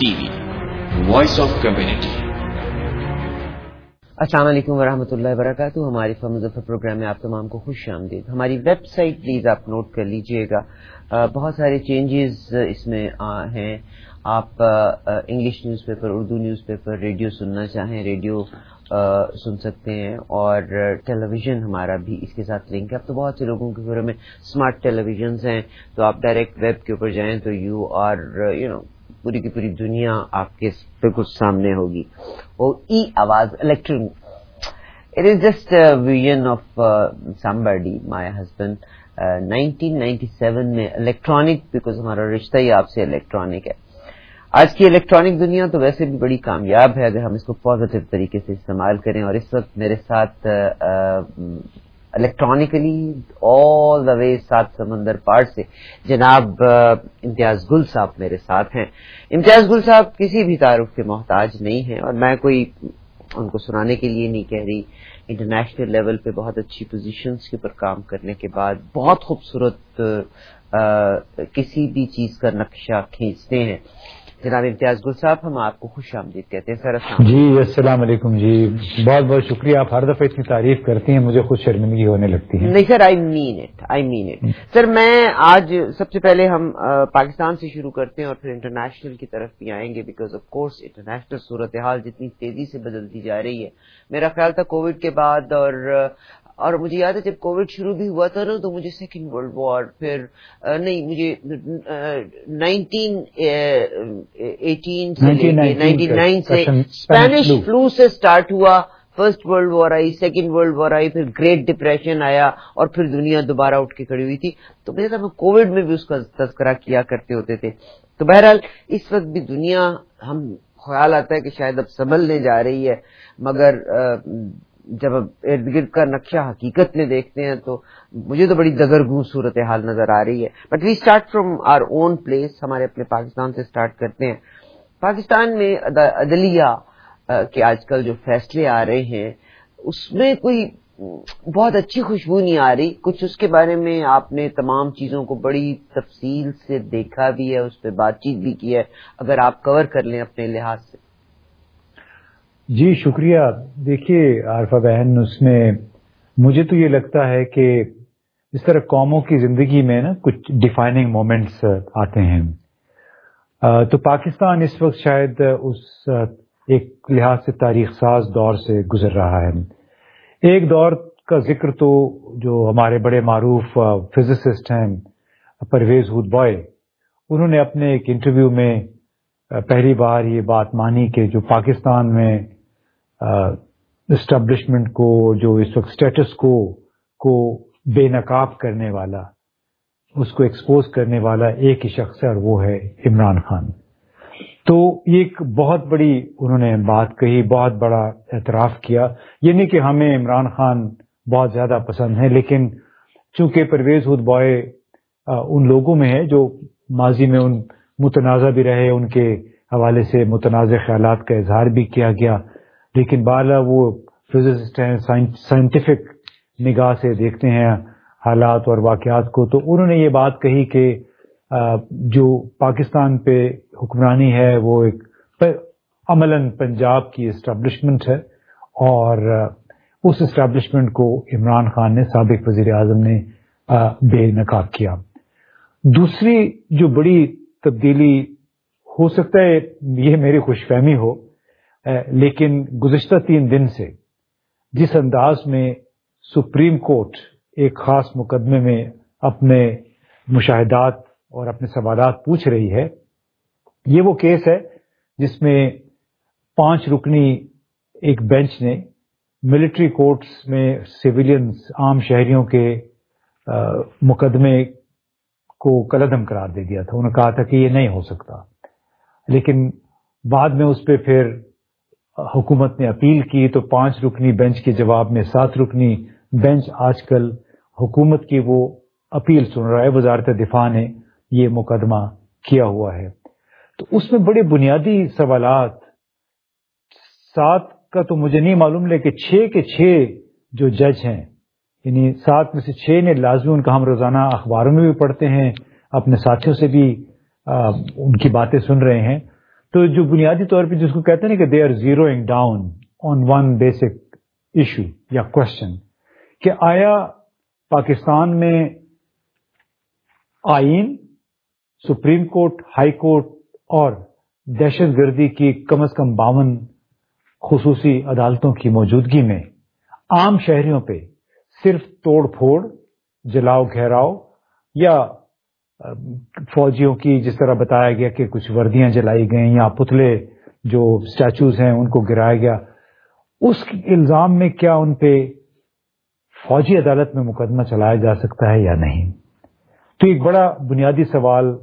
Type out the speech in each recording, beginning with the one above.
T V voice of community. السلام علیکم ورحمۃ اللہ وبرکاتہ۔ ہماری مظفر پروگرام میں آپ تمام کو خوش آمدید۔ ہماری ویب سائٹ پلیز آپ نوٹ کر لیجئے گا، بہت سارے چینجز اس میں ہیں۔ آپ English newspaper, Urdu newspaper, radio سننا چاہیں ریڈیو سن سکتے ہیں، اور ٹیلی ویژن ہمارا بھی اس کے ساتھ لنک ہے۔ اب تو بہت سے لوگوں کے گھروں میں اسمارٹ ٹیلی ویژنز ہیں، تو آپ ڈائریکٹ ویب کے اوپر جائیں تو یو آر پوری کی پوری دنیا آپ کے بالکل سامنے ہوگی۔ وہ e Awaz electric, it is just a vision of somebody, my husband, 1997 میں الیکٹرانک، بیکاز ہمارا رشتہ ہی آپ سے الیکٹرانک ہے۔ آج کی الیکٹرانک دنیا تو ویسے بھی بڑی کامیاب ہے اگر ہم اس کو پازیٹیو طریقے سے استعمال کریں، اور اس وقت میرے ساتھ الیکٹرانکلی آل دا وے 7 سمندر پار سے جناب امتیاز گل صاحب میرے ساتھ ہیں۔ امتیاز گل صاحب کسی بھی تعارف کے محتاج نہیں ہیں، اور میں کوئی ان کو سنانے کے لیے نہیں کہہ رہی۔ انٹرنیشنل لیول پہ بہت اچھی پوزیشنز کے اوپر کام کرنے کے بعد بہت خوبصورت کسی بھی چیز کا نقشہ کھینچتے ہیں جناب امتیاز گل صاحب، ہم آپ کو خوش آمدید کہتے ہیں سر۔ جی السلام علیکم جی، بہت بہت شکریہ۔ آپ ہر دفعہ اتنی تعریف کرتی ہیں، مجھے خود شرمندگی ہونے لگتی ہے۔ نہیں سر، آئی مین اٹ سر۔ میں آج سب سے پہلے ہم پاکستان سے شروع کرتے ہیں اور پھر انٹرنیشنل کی طرف بھی آئیں گے، بیکاز آف کورس انٹرنیشنل صورتحال جتنی تیزی سے بدلتی جا رہی ہے۔ میرا خیال تھا کووڈ کے بعد، اور مجھے یاد ہے جب کووڈ شروع بھی ہوا تھا نا تو مجھے سیکنڈ ورلڈ وار، پھر نہیں مجھے 1989 سے اسپینش فلو سے سٹارٹ ہوا، فرسٹ ورلڈ وار آئی، سیکنڈ ورلڈ وار آئی، پھر گریٹ ڈپریشن آیا، اور پھر دنیا دوبارہ اٹھ کے کھڑی ہوئی تھی۔ تو میرے ساتھ کووڈ میں بھی اس کا تذکرہ کیا کرتے ہوتے تھے۔ تو بہرحال اس وقت بھی دنیا، ہم خیال آتا ہے کہ شاید اب سنبھلنے جا رہی ہے، مگر جب اب ارد گرد کا نقشہ حقیقت میں دیکھتے ہیں تو مجھے تو بڑی دگرگوں صورتحال نظر آ رہی ہے۔ But we start from our own place, ہمارے اپنے پاکستان سے اسٹارٹ کرتے ہیں۔ پاکستان میں عدلیہ کے آج کل جو فیصلے آ رہے ہیں اس میں کوئی بہت اچھی خوشبو نہیں آ رہی۔ کچھ اس کے بارے میں آپ نے تمام چیزوں کو بڑی تفصیل سے دیکھا بھی ہے، اس پہ بات چیت بھی کی ہے، اگر آپ کور کر لیں اپنے لحاظ سے۔ جی شکریہ۔ دیکھیے عارفہ بہن، اس میں مجھے تو یہ لگتا ہے کہ اس طرح قوموں کی زندگی میں نا کچھ ڈیفائننگ مومنٹس آتے ہیں، تو پاکستان اس وقت شاید اس ایک لحاظ سے تاریخ ساز دور سے گزر رہا ہے۔ ایک دور کا ذکر تو جو ہمارے بڑے معروف فزسسٹ ہیں پرویز ہودبوئے، انہوں نے اپنے ایک انٹرویو میں پہلی بار یہ بات مانی کہ جو پاکستان میں اسٹیبلشمنٹ کو، جو اس وقت اسٹیٹس کو بے نقاب کرنے والا، اس کو ایکسپوز کرنے والا ایک ہی شخص ہے، اور وہ ہے عمران خان۔ تو یہ ایک بہت بڑی انہوں نے بات کہی، بہت بڑا اعتراف کیا۔ یہ نہیں کہ ہمیں عمران خان بہت زیادہ پسند ہے، لیکن چونکہ پرویز ہودبوئے ان لوگوں میں ہے جو ماضی میں ان متنازع بھی رہے، ان کے حوالے سے متنازع خیالات کا اظہار بھی کیا گیا، لیکن بالا وہ فزسسٹ ہیں، سائنٹیفک نگاہ سے دیکھتے ہیں حالات اور واقعات کو۔ تو انہوں نے یہ بات کہی کہ جو پاکستان پہ حکمرانی ہے وہ ایک عملاً پنجاب کی اسٹیبلشمنٹ ہے، اور اس اسٹیبلشمنٹ کو عمران خان نے، سابق وزیر اعظم نے بے نقاب کیا۔ دوسری جو بڑی تبدیلی، ہو سکتا ہے یہ میری خوش فہمی ہو، لیکن گزشتہ 3 دن سے جس انداز میں سپریم کورٹ ایک خاص مقدمے میں اپنے مشاہدات اور اپنے سوالات پوچھ رہی ہے، یہ وہ کیس ہے جس میں 5 رکنی ایک بینچ نے ملٹری کورٹس میں سویلینز، عام شہریوں کے مقدمے کو کالعدم قرار دے دیا تھا۔ انہوں نے کہا تھا کہ یہ نہیں ہو سکتا، لیکن بعد میں اس پہ پھر حکومت نے اپیل کی، تو 5 رکنی بینچ کے جواب میں 7 رکنی بینچ آج کل حکومت کی وہ اپیل سن رہا ہے۔ وزارت دفاع نے یہ مقدمہ کیا ہوا ہے، تو اس میں بڑے بنیادی سوالات، 7 کا تو مجھے نہیں معلوم، لیکن 6 کے 6 جو جج ہیں، یعنی 7 میں سے 6 نے لازمی، ان کا ہم روزانہ اخباروں میں بھی پڑھتے ہیں، اپنے ساتھیوں سے بھی ان کی باتیں سن رہے ہیں، تو جو بنیادی طور پہ جس کو کہتے ہیں نا کہ they are zeroing down on one basic issue یا کوشچن کہ آیا پاکستان میں آئین، سپریم کورٹ، ہائی کورٹ اور دہشت گردی کی کم از کم 52 خصوصی عدالتوں کی موجودگی میں عام شہریوں پہ صرف توڑ پھوڑ، جلاؤ گھیراؤ یا فوجیوں کی جس طرح بتایا گیا کہ کچھ وردیاں جلائی گئیں یا پتلے جو اسٹیچوز ہیں ان کو گرایا گیا، اس الزام میں کیا ان پہ فوجی عدالت میں مقدمہ چلایا جا سکتا ہے یا نہیں؟ تو ایک بڑا بنیادی سوال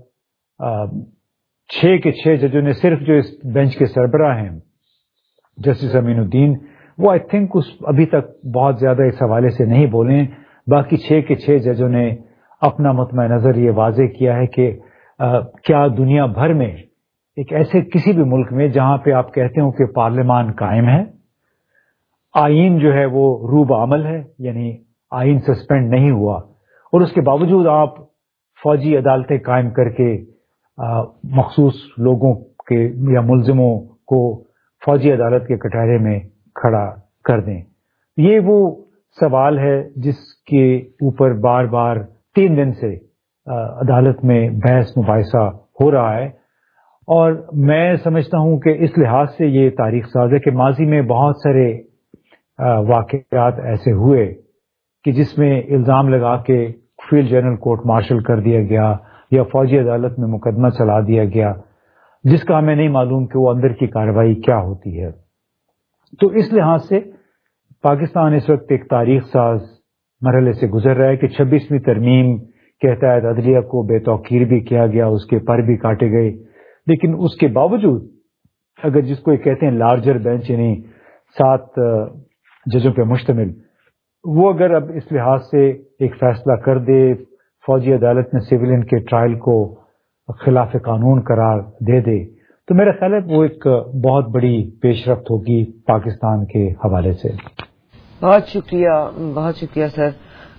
6 کے 6 ججوں نے، صرف جو اس بینچ کے سربراہ ہیں جسٹس امین الدین، وہ آئی تھنک ابھی تک بہت زیادہ اس حوالے سے نہیں بولے. باقی 6 کے 6 ججوں نے اپنا مطمع نظر یہ واضح کیا ہے کہ کیا دنیا بھر میں ایک ایسے کسی بھی ملک میں جہاں پہ آپ کہتے ہو کہ پارلیمان قائم ہے، آئین جو ہے وہ روب عمل ہے، یعنی آئین سسپینڈ نہیں ہوا، اور اس کے باوجود آپ فوجی عدالتیں قائم کر کے مخصوص لوگوں کے یا ملزموں کو فوجی عدالت کے کٹہرے میں کھڑا کر دیں. یہ وہ سوال ہے جس کے اوپر بار بار 3 دن سے عدالت میں بحث مباحثہ ہو رہا ہے، اور میں سمجھتا ہوں کہ اس لحاظ سے یہ تاریخ ساز ہے کہ ماضی میں بہت سارے واقعات ایسے ہوئے کہ جس میں الزام لگا کے فیلڈ جنرل کورٹ مارشل کر دیا گیا یا فوجی عدالت میں مقدمہ چلا دیا گیا، جس کا ہمیں نہیں معلوم کہ وہ اندر کی کارروائی کیا ہوتی ہے. تو اس لحاظ سے پاکستان اس وقت ایک تاریخ ساز مرحلے سے گزر رہا ہے کہ 26ویں ترمیم کے تحت عدلیہ کو بے توقیر بھی کیا گیا، اس کے پر بھی کاٹے گئے، لیکن اس کے باوجود اگر جس کو کہتے ہیں لارجر بینچ، یعنی 7 ججوں پہ مشتمل، وہ اگر اب اس لحاظ سے ایک فیصلہ کر دے، فوجی عدالت میں سویلین کے ٹرائل کو خلاف قانون قرار دے دے، تو میرا خیال ہے وہ ایک بہت بڑی پیش رفت ہوگی پاکستان کے حوالے سے. بہت شکریہ سر.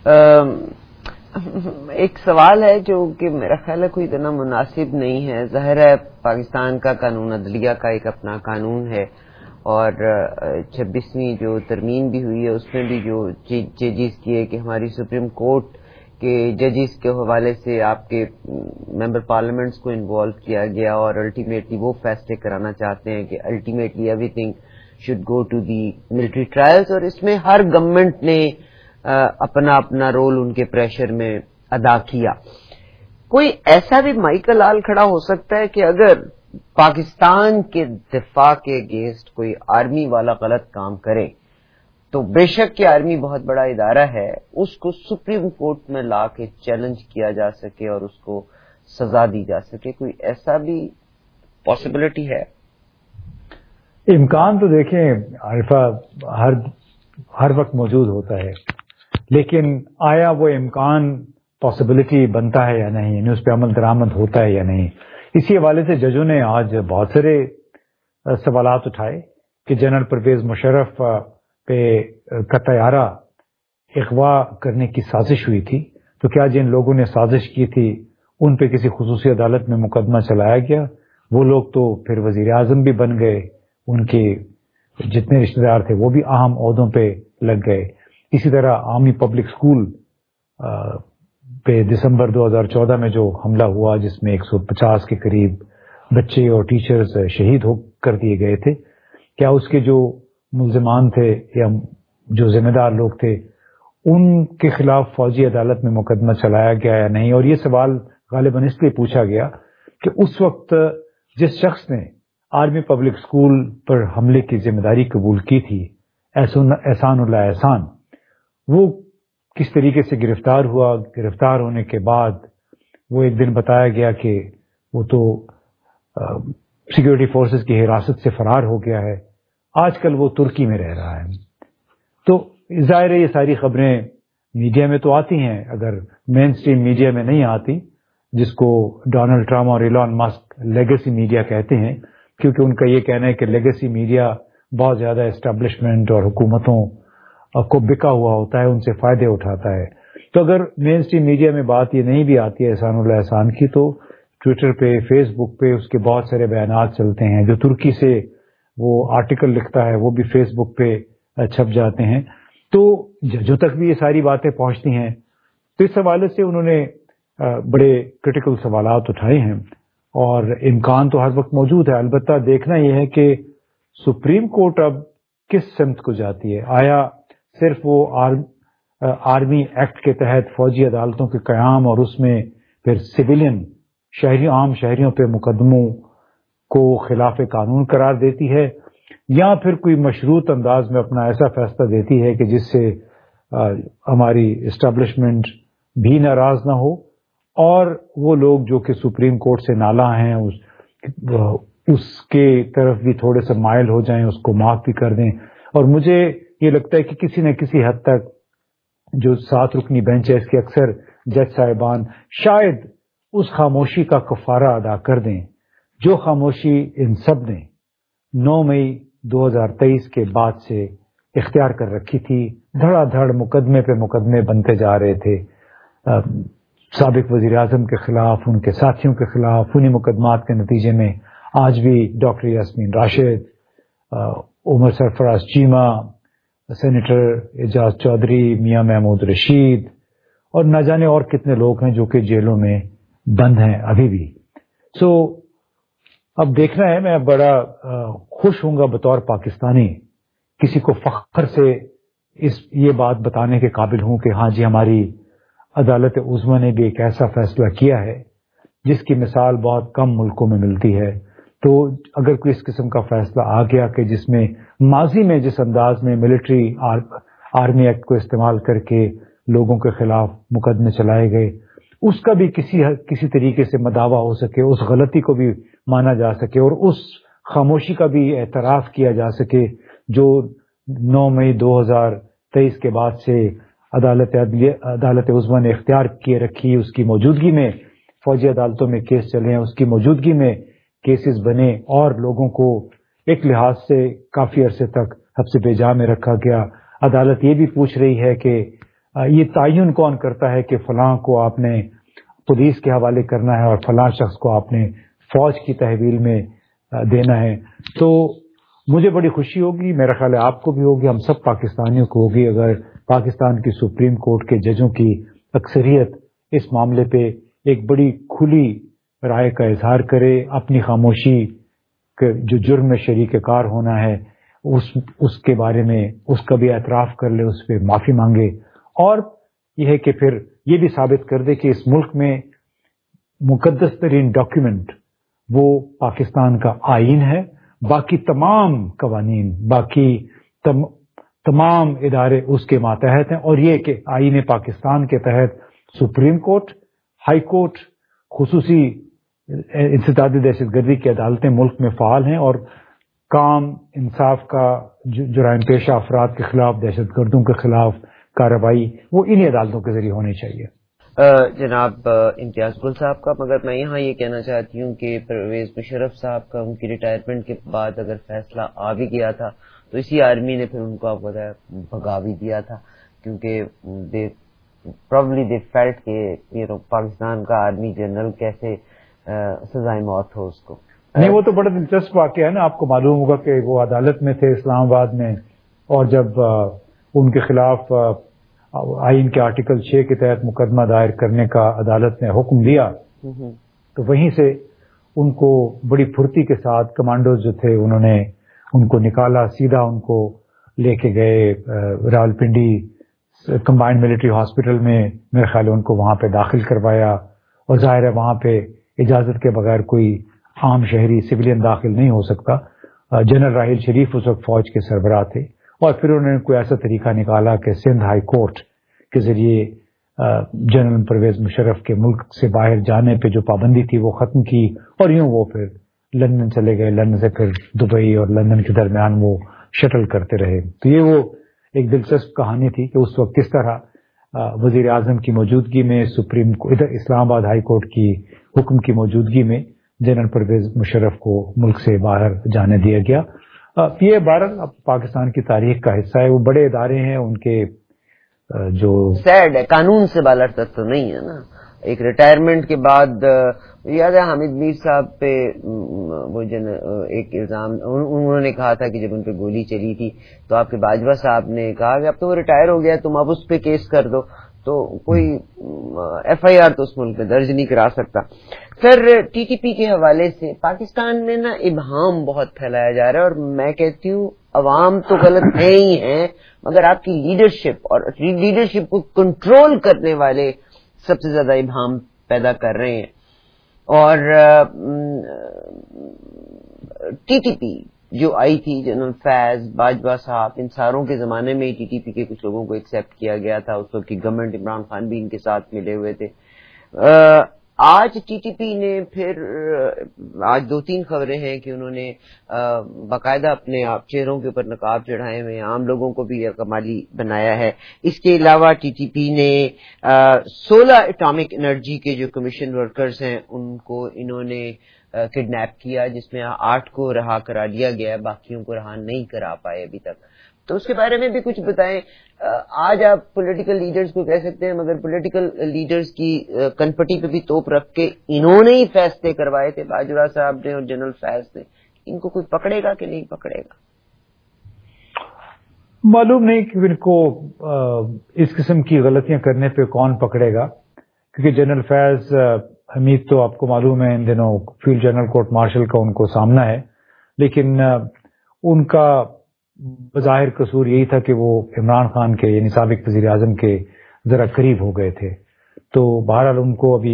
ایک سوال ہے جو کہ میرا خیال ہے کوئی اتنا مناسب نہیں ہے. ظاہر ہے پاکستان کا قانون عدلیہ کا ایک اپنا قانون ہے، اور 26ویں جو ترمیم بھی ہوئی ہے اس میں بھی جو چینجز کیے کہ ہماری سپریم کورٹ کے ججز کے حوالے سے آپ کے ممبر پارلیمنٹس کو انوالو کیا گیا، اور الٹیمیٹلی وہ فیصلے کرانا چاہتے ہیں کہ ultimately everything should go to the military trials, اور اس میں ہر گورنمنٹ نے اپنا رول ان کے پریشر میں ادا کیا. کوئی ایسا بھی مائیکل آل کھڑا ہو سکتا ہے کہ اگر پاکستان کے دفاع کے اگینسٹ کوئی آرمی والا غلط کام کرے تو بے شک کہ آرمی بہت بڑا ادارہ ہے، اس کو سپریم کورٹ میں لا کے چیلنج کیا جا سکے اور اس کو سزا دی جا سکے؟ کوئی ایسا بھی پاسبلٹی ہے؟ امکان تو دیکھیں عارفہ ہر وقت موجود ہوتا ہے، لیکن آیا وہ امکان پاسبلٹی بنتا ہے یا نہیں، یعنی اس پہ عمل درآمد ہوتا ہے یا نہیں؟ اسی حوالے سے ججوں نے آج بہت سارے سوالات اٹھائے کہ جنرل پرویز مشرف پہ کا طیارہ اغوا کرنے کی سازش ہوئی تھی، تو کیا جن لوگوں نے سازش کی تھی ان پہ کسی خصوصی عدالت میں مقدمہ چلایا گیا؟ وہ لوگ تو پھر وزیر اعظم بھی بن گئے، ان کے جتنے رشتہ دار تھے وہ بھی اہم عہدوں پہ لگ گئے. اسی طرح عوامی پبلک اسکول پہ دسمبر 2014 میں جو حملہ ہوا جس میں 150 کے قریب بچے اور ٹیچرز شہید ہو کر دیے گئے تھے، کیا اس کے جو ملزمان تھے یا جو ذمہ دار لوگ تھے ان کے خلاف فوجی عدالت میں مقدمہ چلایا گیا یا نہیں؟ اور یہ سوال غالباً اس لیے پوچھا گیا کہ اس وقت جس شخص نے آرمی پبلک اسکول پر حملے کی ذمہ داری قبول کی تھی، احسان اللہ احسان، وہ کس طریقے سے گرفتار ہوا. گرفتار ہونے کے بعد وہ ایک دن بتایا گیا کہ وہ تو سیکیورٹی فورسز کی حراست سے فرار ہو گیا ہے، آج کل وہ ترکی میں رہ رہا ہے. تو ظاہر ہے یہ ساری خبریں میڈیا میں تو آتی ہیں، اگر مین سٹریم میڈیا میں نہیں آتی، جس کو ڈونلڈ ٹرمپ اور ایلان مسک لیگیسی میڈیا کہتے ہیں، کیونکہ ان کا یہ کہنا ہے کہ لیگیسی میڈیا بہت زیادہ اسٹیبلشمنٹ اور حکومتوں کو بکا ہوا ہوتا ہے، ان سے فائدے اٹھاتا ہے. تو اگر مین سٹریم میڈیا میں بات یہ نہیں بھی آتی ہے احسان اللہ احسان کی، تو ٹویٹر پہ، فیس بک پہ اس کے بہت سارے بیانات چلتے ہیں. جو ترکی سے وہ آرٹیکل لکھتا ہے وہ بھی فیس بک پہ چھپ جاتے ہیں. تو جو تک بھی یہ ساری باتیں پہنچتی ہیں تو اس حوالے سے انہوں نے بڑے کرٹیکل سوالات اٹھائے ہیں، اور امکان تو ہر وقت موجود ہے. البتہ دیکھنا یہ ہے کہ سپریم کورٹ اب کس سمت کو جاتی ہے. آیا صرف وہ آرمی ایکٹ کے تحت فوجی عدالتوں کے قیام اور اس میں پھر سویلین عام شہریوں پہ مقدموں کو خلاف قانون قرار دیتی ہے، یا پھر کوئی مشروط انداز میں اپنا ایسا فیصلہ دیتی ہے کہ جس سے ہماری اسٹیبلشمنٹ بھی ناراض نہ ہو، اور وہ لوگ جو کہ سپریم کورٹ سے نالاں ہیں اس کے طرف بھی تھوڑے سے مائل ہو جائیں، اس کو معاف بھی کر دیں. اور مجھے یہ لگتا ہے کہ کسی نہ کسی حد تک جو 7 رکنی بینچ ہے اس کے اکثر جج صاحبان شاید اس خاموشی کا کفارہ ادا کر دیں جو خاموشی ان سب نے 9 مئی 2023 کے بعد سے اختیار کر رکھی تھی. دھڑا دھڑ مقدمے پہ مقدمے بنتے جا رہے تھے، سابق وزیر اعظم کے خلاف، ان کے ساتھیوں کے خلاف. انہی مقدمات کے نتیجے میں آج بھی ڈاکٹر یاسمین راشد، عمر سرفراز چیمہ، سینیٹر اعجاز چودھری، میاں محمود رشید اور نہ جانے اور کتنے لوگ ہیں جو کہ جیلوں میں بند ہیں ابھی بھی. اب دیکھنا ہے، میں بڑا خوش ہوں گا بطور پاکستانی، کسی کو فخر سے یہ بات بتانے کے قابل ہوں کہ ہاں جی ہماری عدالت عظمیٰ نے بھی ایک ایسا فیصلہ کیا ہے جس کی مثال بہت کم ملکوں میں ملتی ہے. تو اگر کوئی اس قسم کا فیصلہ آ گیا کہ جس میں ماضی میں جس انداز میں ملٹری آرمی ایکٹ کو استعمال کر کے لوگوں کے خلاف مقدمے چلائے گئے، اس کا بھی کسی طریقے سے مداوع ہو سکے، اس غلطی کو بھی مانا جا سکے اور اس خاموشی کا بھی اعتراف کیا جا سکے جو 9 مئی 2023 کے بعد سے عدالت عظمیٰ نے اختیار کیے رکھی. اس کی موجودگی میں فوجی عدالتوں میں کیس چلے ہیں، اس کی موجودگی میں کیسز بنے اور لوگوں کو ایک لحاظ سے کافی عرصے تک حبس بے میں رکھا گیا. عدالت یہ بھی پوچھ رہی ہے کہ یہ تعین کون کرتا ہے کہ فلاں کو آپ نے پولیس کے حوالے کرنا ہے اور فلاں شخص کو آپ نے فوج کی تحویل میں دینا ہے. تو مجھے بڑی خوشی ہوگی، میرا خیال ہے آپ کو بھی ہوگی، ہم سب پاکستانیوں کو ہوگی، اگر پاکستان کی سپریم کورٹ کے ججوں کی اکثریت اس معاملے پہ ایک بڑی کھلی رائے کا اظہار کرے، اپنی خاموشی کے جو جرم میں شریک کار ہونا ہے اس کے بارے میں اس کا بھی اعتراف کر لے، اس پہ معافی مانگے، اور یہ ہے کہ پھر یہ بھی ثابت کر دے کہ اس ملک میں مقدس ترین ڈاکیومنٹ وہ پاکستان کا آئین ہے، باقی تمام قوانین، باقی تمام ادارے اس کے ماتحت ہیں، اور یہ کہ آئین پاکستان کے تحت سپریم کورٹ، ہائی کورٹ، خصوصی انسدادی دہشت گردی کی عدالتیں ملک میں فعال ہیں، اور کام انصاف کا جرائم پیشہ افراد کے خلاف، دہشت گردوں کے خلاف کارروائی وہ انہی عدالتوں کے ذریعے ہونی چاہیے. جناب امتیاز گل صاحب کا، مگر میں یہاں یہ کہنا چاہتی ہوں کہ پرویز مشرف صاحب کا ان کی ریٹائرمنٹ کے بعد اگر فیصلہ آ بھی گیا تھا تو اسی آرمی نے پھر ان کو آپ بتایا بھگا بھی دیا تھا، کیونکہ دے فیلٹ کہ پاکستان کا آرمی جنرل کیسے سزائے موت ہو اس کو. نہیں، وہ تو بڑا دلچسپ واقعہ ہے نا. آپ کو معلوم ہوگا کہ وہ عدالت میں تھے اسلام آباد میں، اور جب ان کے خلاف آئین کے آرٹیکل 6 کے تحت مقدمہ دائر کرنے کا عدالت نے حکم دیا تو وہیں سے ان کو بڑی پھرتی کے ساتھ کمانڈوز جو تھے انہوں نے ان کو نکالا، سیدھا ان کو لے کے گئے راولپنڈی کمبائنڈ ملٹری ہاسپٹل میں. میرے خیال ہے ان کو وہاں پہ داخل کروایا، اور ظاہر ہے وہاں پہ اجازت کے بغیر کوئی عام شہری سویلین داخل نہیں ہو سکتا. جنرل راحیل شریف اس وقت فوج کے سربراہ تھے، اور پھر انہوں نے کوئی ایسا طریقہ نکالا کہ سندھ ہائی کورٹ کے ذریعے جنرل پرویز مشرف کے ملک سے باہر جانے پہ جو پابندی تھی وہ ختم کی، اور یوں وہ پھر لندن چلے گئے، لندن سے پھر دبئی اور لندن کے درمیان وہ شٹل کرتے رہے. تو یہ وہ ایک دلچسپ کہانی تھی کہ اس وقت کس طرح وزیر اعظم کی موجودگی میں سپریم ادھر اسلام آباد ہائی کورٹ کی حکم کی موجودگی میں جنرل پرویز مشرف کو ملک سے باہر جانے دیا گیا. یہ بہرحال اب پاکستان کی تاریخ کا حصہ ہے. وہ بڑے ادارے ہیں، ان کے جو سیڈ ہے، قانون سے بالاتر تو نہیں ہے نا. ایک ریٹائرمنٹ کے بعد یاد ہے حامد میر صاحب پہ وہ ایک الزام انہوں نے کہا تھا کہ جب ان پہ گولی چلی تھی تو آپ کے باجوہ صاحب نے کہا کہ اب تو وہ ریٹائر ہو گیا تم اب اس پہ کیس کر دو، تو کوئی ایف آئی آر تو اس ملک میں درج نہیں کرا سکتا. پھر ٹی ٹی پی کے حوالے سے پاکستان میں نا ابہام بہت پھیلایا جا رہا ہے، اور میں کہتی ہوں عوام تو غلط ہے ہی ہیں، مگر آپ کی لیڈرشپ اور لیڈرشپ کو کنٹرول کرنے والے سب سے زیادہ ابہام پیدا کر رہے ہیں. اور ٹی ٹی پی جو آئی تھی، جنرل فیض باجوہ صاحب، ان ساروں کے زمانے میں ٹی ٹی پی کے کچھ لوگوں کو ایکسیپٹ کیا گیا تھا، اس وقت کی گورنمنٹ عمران خان بھی ان کے ساتھ ملے ہوئے تھے. آج ٹی ٹی پی نے پھر آج 2-3 خبریں ہیں کہ انہوں نے باقاعدہ اپنے چہروں کے اوپر نقاب چڑھائے ہوئے، عام لوگوں کو بھی کمالی بنایا ہے. اس کے علاوہ ٹی ٹی پی نے 16 اٹامک انرجی کے جو کمیشن ورکرز ہیں ان کو انہوں نے کڈنیپ کیا، جس میں 8 کو رہا کرا لیا گیا ہے، باقیوں کو رہا نہیں کرا پائے ابھی تک. تو اس کے بارے میں بھی کچھ بتائیں. آج آپ پولیٹیکل لیڈرز کو کہہ سکتے ہیں، مگر پولیٹیکل لیڈرز کی کنپٹی پہ بھی توپ رکھ کے انہوں نے ہی فیصلے کروائے تھے، باجوہ صاحب نے اور جنرل فیض نے. ان کو کوئی پکڑے گا کہ نہیں پکڑے گا؟ معلوم نہیں کہ ان کو اس قسم کی غلطیاں کرنے پہ کون پکڑے گا، کیونکہ جنرل فیض حمید تو آپ کو معلوم ہے ان دنوں فیلڈ جنرل کورٹ مارشل کا ان کو سامنا ہے، لیکن ان کا بظاہر قصور یہی تھا کہ وہ عمران خان کے یعنی سابق وزیر اعظم کے ذرا قریب ہو گئے تھے. تو بہرحال ان کو ابھی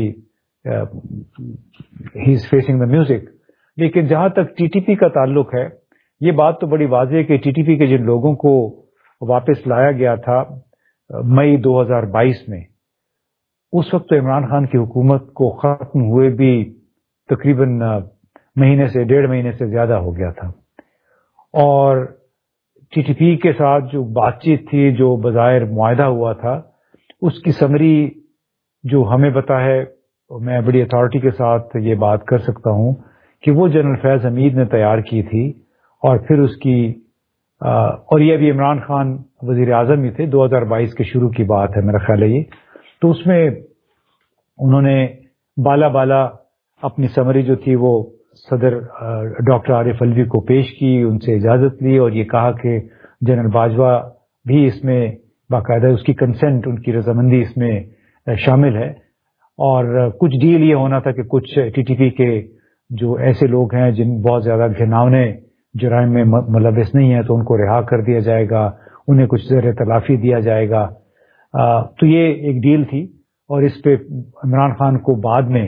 ہی از فیسنگ دا میوزک. لیکن جہاں تک ٹی ٹی پی کا تعلق ہے، یہ بات تو بڑی واضح ہے کہ ٹی ٹی پی کے جن لوگوں کو واپس لایا گیا تھا مئی 2022 میں، اس وقت تو عمران خان کی حکومت کو ختم ہوئے بھی تقریباً مہینے سے 1.5 مہینے سے زیادہ ہو گیا تھا. اور ٹی ٹی پی کے ساتھ جو بات چیت تھی، جو بظاہر معاہدہ ہوا تھا، اس کی سمری جو ہمیں پتا ہے، میں بڑی اتھارٹی کے ساتھ یہ بات کر سکتا ہوں کہ وہ جنرل فیض حمید نے تیار کی تھی. اور پھر اس کی اور یہ ابھی عمران خان وزیر اعظم ہی تھے، 2022 کے شروع کی بات ہے میرا خیال ہے یہ. تو اس میں انہوں نے بالا اپنی سمری جو تھی وہ صدر ڈاکٹر عارف علوی کو پیش کی، ان سے اجازت لی اور یہ کہا کہ جنرل باجوہ بھی اس میں باقاعدہ اس کی کنسنٹ، ان کی رضامندی اس میں شامل ہے. اور کچھ ڈیل یہ ہونا تھا کہ کچھ ٹی ٹی پی کے جو ایسے لوگ ہیں جن بہت زیادہ گھناونے جرائم میں ملوث نہیں ہیں تو ان کو رہا کر دیا جائے گا، انہیں کچھ زیر تلافی دیا جائے گا. تو یہ ایک ڈیل تھی، اور اس پہ عمران خان کو بعد میں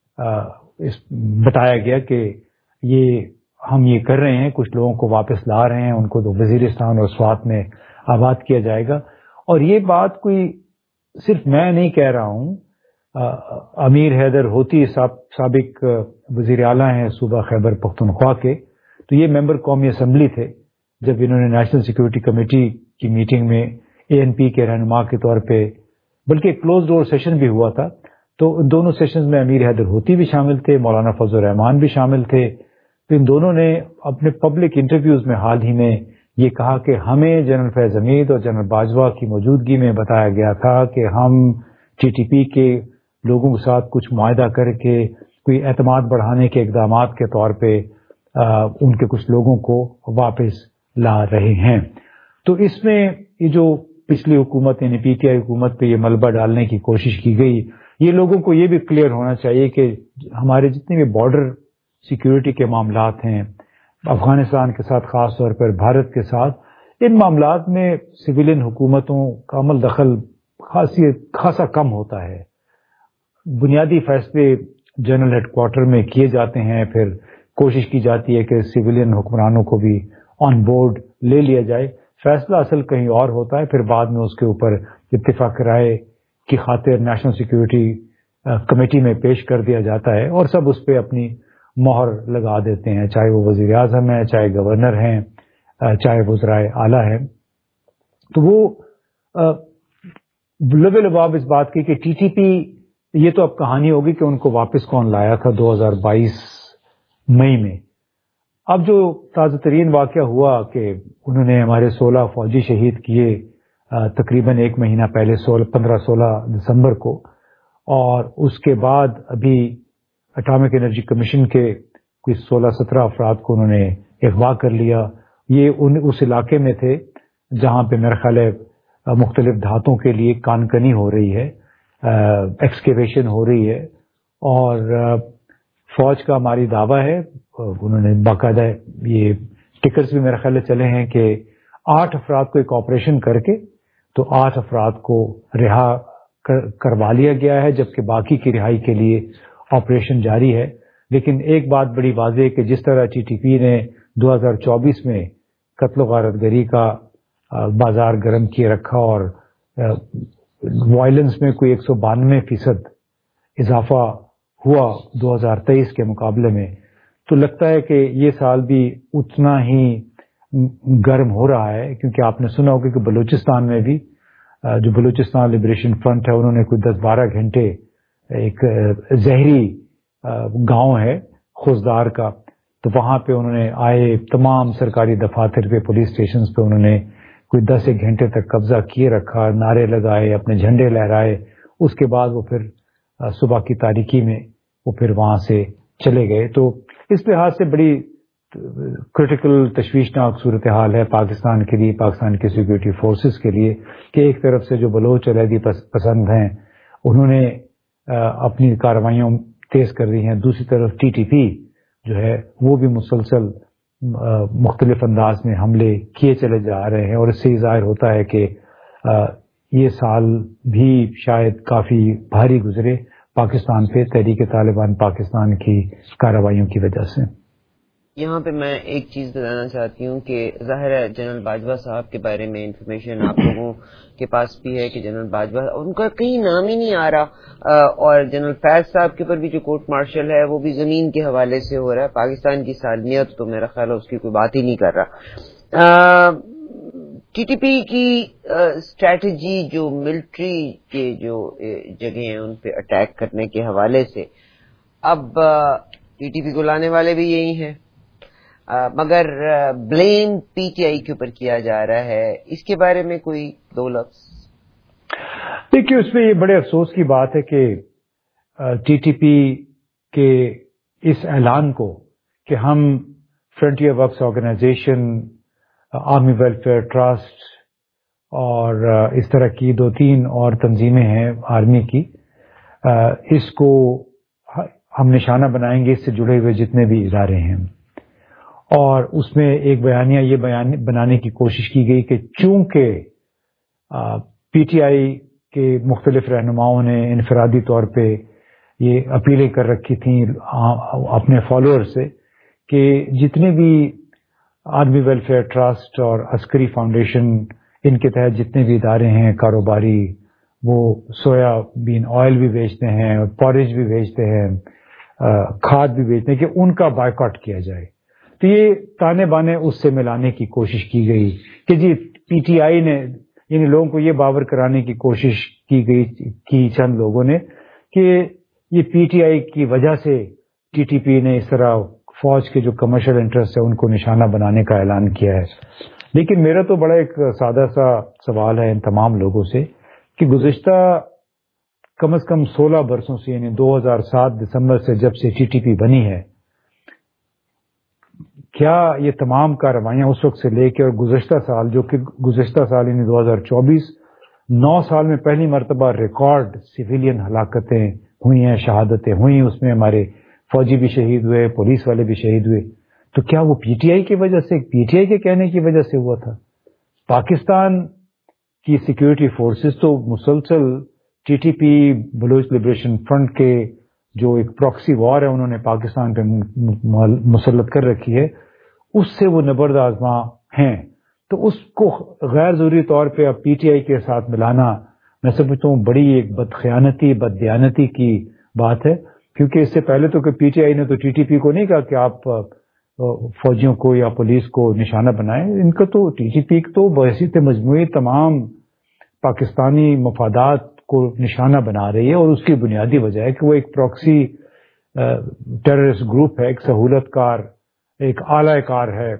بتایا گیا کہ ہم یہ کر رہے ہیں، کچھ لوگوں کو واپس لا رہے ہیں، ان کو تو وزیرستان اور سوات میں آباد کیا جائے گا. اور یہ بات کوئی صرف میں نہیں کہہ رہا ہوں، امیر حیدر ہوتی سابق وزیر اعلیٰ ہیں صوبہ خیبر پختونخوا کے، تو یہ ممبر قومی اسمبلی تھے جب انہوں نے نیشنل سیکورٹی کمیٹی کی میٹنگ میں اے این پی کے رہنما کے طور پہ، بلکہ ایک کلوز ڈور سیشن بھی ہوا تھا، تو ان دونوں سیشنز میں امیر حیدر ہوتی بھی شامل تھے، مولانا فضل الرحمان بھی شامل تھے. تو ان دونوں نے اپنے پبلک انٹرویوز میں حال ہی میں یہ کہا کہ ہمیں جنرل فیض حمید اور جنرل باجوہ کی موجودگی میں بتایا گیا تھا کہ ہم ٹی ٹی پی کے لوگوں کے ساتھ کچھ معاہدہ کر کے کوئی اعتماد بڑھانے کے اقدامات کے طور پہ ان کے کچھ لوگوں کو واپس لا رہے ہیں. تو اس میں یہ جو پچھلی حکومت یعنی پی ٹی آئی حکومت پہ یہ ملبہ ڈالنے کی کوشش کی گئی، یہ لوگوں کو یہ بھی کلیئر ہونا چاہیے کہ ہمارے جتنے بھی بارڈر سیکیورٹی کے معاملات ہیں افغانستان کے ساتھ، خاص طور پر بھارت کے ساتھ، ان معاملات میں سویلین حکومتوں کا عمل دخل خاصا کم ہوتا ہے. بنیادی فیصلے جنرل ہیڈ کوارٹر میں کیے جاتے ہیں، پھر کوشش کی جاتی ہے کہ سویلین حکمرانوں کو بھی آن بورڈ لے لیا جائے. فیصلہ اصل کہیں اور ہوتا ہے، پھر بعد میں اس کے اوپر اتفاق رائے کی خاطر نیشنل سیکورٹی کمیٹی میں پیش کر دیا جاتا ہے، اور سب اس پہ اپنی مہر لگا دیتے ہیں، چاہے وہ وزیر اعظم ہیں، چاہے گورنر ہیں، چاہے وزرائے اعلیٰ ہیں. تو وہ لباب اس بات کی کہ ٹی ٹی پی، یہ تو اب کہانی ہوگی کہ ان کو واپس کون لایا تھا 2022 مئی میں. اب جو تازہ ترین واقعہ ہوا کہ انہوں نے ہمارے 16 فوجی شہید کیے تقریباً ایک مہینہ پہلے 15-16 دسمبر کو، اور اس کے بعد ابھی اٹامک انرجی کمیشن کے کوئی 16-17 افراد کو انہوں نے اغوا کر لیا. یہ اس علاقے میں تھے جہاں پہ میرا خیال ہے مختلف دھاتوں کے لیے کانکنی ہو رہی ہے، ایکسکیویشن ہو رہی ہے، اور فوج کا ہماری دعویٰ ہے، انہوں نے باقاعدہ یہ ٹکرز بھی میرا خیال چلے ہیں کہ 8 افراد کو ایک آپریشن کر کے تو 8 افراد کو رہا کروا لیا گیا ہے، جبکہ باقی کی رہائی کے لیے آپریشن جاری ہے. لیکن ایک بات بڑی واضح ہے کہ جس طرح ٹی ٹی پی نے 2024 میں قتل و غارت گری کا بازار گرم کیے رکھا اور وائلنس میں کوئی 192% اضافہ ہوا 2023 کے مقابلے میں، تو لگتا ہے کہ یہ سال بھی اتنا ہی گرم ہو رہا ہے. کیونکہ آپ نے سنا ہوگا کہ بلوچستان میں بھی جو بلوچستان لبریشن فرنٹ ہے، انہوں نے کوئی 10-12 گھنٹے ایک زہری گاؤں ہے خوزدار کا، تو وہاں پہ انہوں نے آئے تمام سرکاری دفاتر پہ، پولیس اسٹیشنز پہ انہوں نے کوئی 10 گھنٹے تک قبضہ کیے رکھا، نعرے لگائے، اپنے جھنڈے لہرائے. اس کے بعد وہ پھر صبح کی تاریکی میں وہ پھر وہاں سے چلے گئے. تو اس لحاظ سے بڑی کرٹیکل تشویشناک صورتحال ہے پاکستان کے لیے، پاکستان کے سیکورٹی فورسز کے لیے، کہ ایک طرف سے جو بلوچ علیحدگی پسند ہیں انہوں نے اپنی کارروائیوں تیز کر دی ہیں، دوسری طرف ٹی ٹی پی جو ہے وہ بھی مسلسل مختلف انداز میں حملے کیے چلے جا رہے ہیں. اور اس سے ہی ظاہر ہوتا ہے کہ یہ سال بھی شاید کافی بھاری گزرے پاکستان پہ تحریک طالبان پاکستان کی کارروائیوں کی وجہ سے. یہاں پہ میں ایک چیز بتانا چاہتی ہوں کہ ظاہر ہے جنرل باجوہ صاحب کے بارے میں انفارمیشن آپ لوگوں کے پاس بھی ہے کہ جنرل باجوہ ان کا کہیں نام ہی نہیں آ رہا، اور جنرل فیض صاحب کے اوپر بھی جو کورٹ مارشل ہے وہ بھی زمین کے حوالے سے ہو رہا ہے. پاکستان کی سالمیت تو میرا خیال ہے اس کی کوئی بات ہی نہیں کر رہا. ٹی ٹی پی کی اسٹریٹجی جو ملٹری کے جو جگہیں ہیں ان پہ اٹیک کرنے کے حوالے سے، اب ٹی ٹی پی کو لانے والے بھی یہی ہیں، مگر بلیم پی ٹی آئی کے اوپر کیا جا رہا ہے. اس کے بارے میں کوئی 2 لفظ؟ دیکھیے، اس میں یہ بڑے افسوس کی بات ہے کہ ٹی ٹی پی کے اس اعلان کو کہ ہم Frontier Works Organization, Army Welfare Trust اور اس طرح کی 2-3 اور تنظیمیں ہیں آرمی کی، اس کو ہم نشانہ بنائیں گے، اس سے جڑے ہوئے جتنے بھی ادارے ہیں. اور اس میں ایک بیانیہ یہ بنانے کی کوشش کی گئی کہ چونکہ پی ٹی آئی کے مختلف رہنماؤں نے انفرادی طور پہ یہ اپیلیں کر رکھی تھیں اپنے فالوور سے کہ جتنے بھی آرمی ویلفیئر ٹرسٹ اور عسکری فاؤنڈیشن، ان کے تحت جتنے بھی ادارے ہیں کاروباری، وہ سویا بین آئل بھی بیچتے ہیں، پوریج بھی بیچتے ہیں، کھاد بھی بیچتے ہیں، کہ ان کا بائیکاٹ کیا جائے. تو یہ تانے بانے اس سے ملانے کی کوشش کی گئی کہ جی پی ٹی آئی نے، یعنی لوگوں کو یہ باور کرانے کی کوشش کی گئی کہ چند لوگوں نے کہ یہ پی ٹی آئی کی وجہ سے ٹی ٹی پی نے اس طرح فوج کے جو کمرشل انٹرسٹ ہے ان کو نشانہ بنانے کا اعلان کیا ہے. لیکن میرا تو بڑا ایک سادہ سا سوال ہے ان تمام لوگوں سے کہ گزشتہ کم از کم 16 برسوں سے، یعنی 2007 دسمبر سے جب سے ٹی ٹی پی بنی ہے، کیا یہ تمام کارروائیاں اس وقت سے لے کے اور گزشتہ سال، جو کہ گزشتہ سال یعنی 2024، 9 سال میں پہلی مرتبہ ریکارڈ سویلین ہلاکتیں ہوئی ہیں، شہادتیں ہوئی، اس میں ہمارے فوجی بھی شہید ہوئے، پولیس والے بھی شہید ہوئے، تو کیا وہ پی ٹی آئی کی وجہ سے، پی ٹی آئی کے کہنے کی وجہ سے ہوا تھا؟ پاکستان کی سیکیورٹی فورسز تو مسلسل T T P, Baloch Liberation Front کے جو ایک پراکسی وار ہے انہوں نے پاکستان پہ مسلط کر رکھی ہے، اس سے وہ نبرد آزما ہیں. تو اس کو غیر ضروری طور پہ اب پی ٹی آئی کے ساتھ ملانا میں سمجھتا ہوں بڑی ایک بدخیانتی، بددیانتی کی بات ہے. کیونکہ اس سے پہلے تو کہ پی ٹی آئی نے تو ٹی ٹی پی کو نہیں کہا کہ آپ فوجیوں کو یا پولیس کو نشانہ بنائیں، ان کا تو ٹی ٹی پی تو بحیثیت مجموعی تمام پاکستانی مفادات کو نشانہ بنا رہی ہے، اور اس کی بنیادی وجہ ہے کہ وہ ایک پراکسی ٹیررسٹ گروپ ہے، ایک سہولت کار، ایک اعلی کار ہے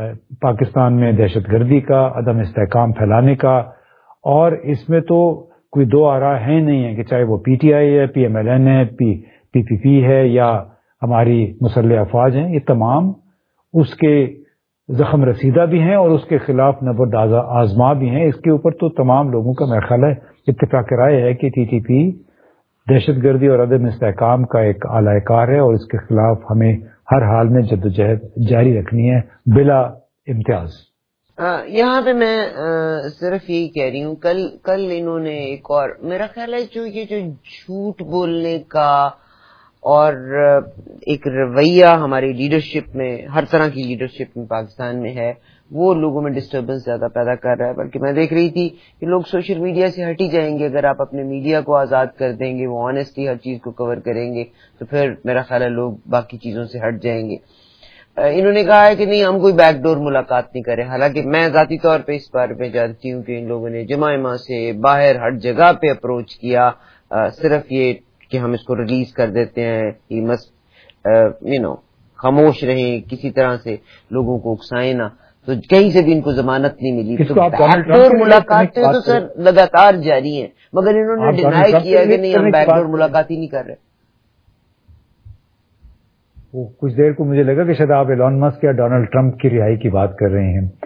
پاکستان میں دہشت گردی کا، عدم استحکام پھیلانے کا. اور اس میں تو کوئی دو آراء ہیں نہیں ہیں کہ چاہے وہ پی ٹی آئی ہے، پی ایم ایل این ہے، پی پی پی ہے یا ہماری مسلح افواج ہیں، یہ تمام اس کے زخم رسیدہ بھی ہیں اور اس کے خلاف نبرد آزما بھی ہیں. اس کے اوپر تو تمام لوگوں کا میرا خیال ہے اتفاق رائے ہے کہ ٹی ٹی پی دہشت گردی اور عدم استحکام کا ایک اعلی کار ہے اور اس کے خلاف ہمیں ہر حال میں جدوجہد جاری رکھنی ہے بلا امتیاز. یہاں پہ میں صرف یہی کہہ رہی ہوں، کل انہوں نے ایک اور میرا خیال ہے جو جھوٹ بولنے کا اور ایک رویہ ہماری لیڈرشپ میں، ہر طرح کی لیڈرشپ میں پاکستان میں ہے، وہ لوگوں میں ڈسٹربنس زیادہ پیدا کر رہا ہے. بلکہ میں دیکھ رہی تھی کہ لوگ سوشل میڈیا سے ہٹ ہی جائیں گے اگر آپ اپنے میڈیا کو آزاد کر دیں گے، وہ آنےسٹلی ہر چیز کو کور کریں گے تو پھر میرا خیال ہے لوگ باقی چیزوں سے ہٹ جائیں گے. انہوں نے کہا ہے کہ نہیں ہم کوئی بیک ڈور ملاقات نہیں کریں، حالانکہ میں ذاتی طور پہ اس بارے میں جانتی ہوں کہ ان لوگوں نے جمعہ سے باہر ہر جگہ پہ اپروچ کیا، صرف یہ کہ ہم اس کو ریلیز کر دیتے ہیں، ہی مسٹ خاموش رہیں، کسی طرح سے لوگوں کو اکسائیں نہ. تو کہیں سے بھی ان کو ضمانت نہیں ملی. تو بیک ڈور ملاقاتیں تو سر لگاتار جاری ہیں، مگر انہوں نے ڈینائی کیا کہ نہیں ہم بیک ڈور ملاقات ہی نہیں کر رہے. وہ کچھ دیر کو مجھے لگا کہ شاید آپ ایلون مسک یا ڈونلڈ ٹرمپ کی رہائی کی بات کر رہے ہیں.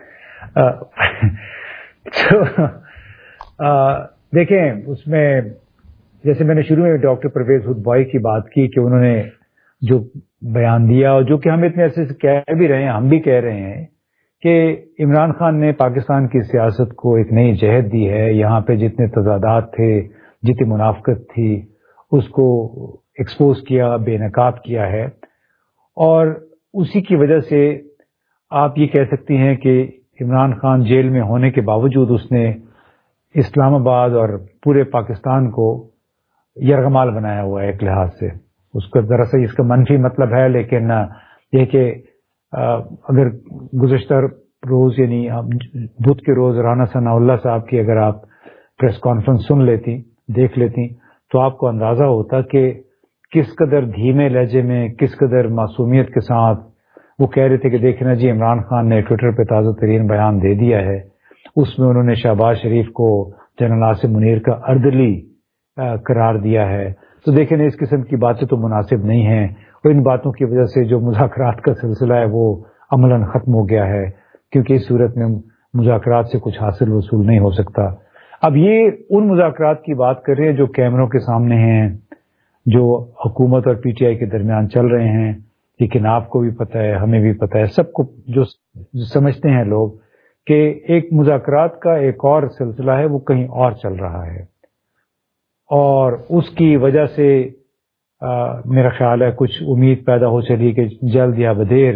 دیکھیں اس میں جیسے میں نے شروع میں ڈاکٹر پرویز ہدبائی کی بات کی کہ انہوں نے جو بیان دیا اور جو کہ ہم اتنے عرصے سے کہہ بھی رہے ہیں، ہم بھی کہہ رہے ہیں کہ عمران خان نے پاکستان کی سیاست کو ایک نئی جہت دی ہے. یہاں پہ جتنے تضادات تھے، جتنی منافقت تھی، اس کو ایکسپوز کیا، بے نقاب کیا ہے. اور اسی کی وجہ سے آپ یہ کہہ سکتی ہیں کہ عمران خان جیل میں ہونے کے باوجود اس نے اسلام آباد اور پورے پاکستان کو یرغمال بنایا ہوا ہے ایک لحاظ سے. اس کا دراصل اس کا منفی مطلب ہے، لیکن یہ کہ اگر گزشتہ روز یعنی بدھ کے روز رانا ثناء اللہ صاحب کی اگر آپ پریس کانفرنس سن لیتی، دیکھ لیتی، تو آپ کو اندازہ ہوتا کہ کس قدر دھیمے لہجے میں، کس قدر معصومیت کے ساتھ وہ کہہ رہے تھے کہ دیکھنا جی عمران خان نے ٹویٹر پہ تازہ ترین بیان دے دیا ہے. اس میں انہوں نے شہباز شریف کو جنرل عاصم منیر کا اردلی قرار دیا ہے. تو دیکھیں اس قسم کی باتیں تو مناسب نہیں ہیں اور ان باتوں کی وجہ سے جو مذاکرات کا سلسلہ ہے وہ عملاً ختم ہو گیا ہے، کیونکہ اس صورت میں مذاکرات سے کچھ حاصل وصول نہیں ہو سکتا. اب یہ ان مذاکرات کی بات کر رہے ہیں جو کیمروں کے سامنے ہیں، جو حکومت اور پی ٹی آئی کے درمیان چل رہے ہیں. لیکن آپ کو بھی پتہ ہے، ہمیں بھی پتہ ہے، سب کو جو سمجھتے ہیں لوگ کہ ایک مذاکرات کا ایک اور سلسلہ ہے وہ کہیں اور چل رہا ہے. اور اس کی وجہ سے میرا خیال ہے کچھ امید پیدا ہو چلی کہ جلد یا بدیر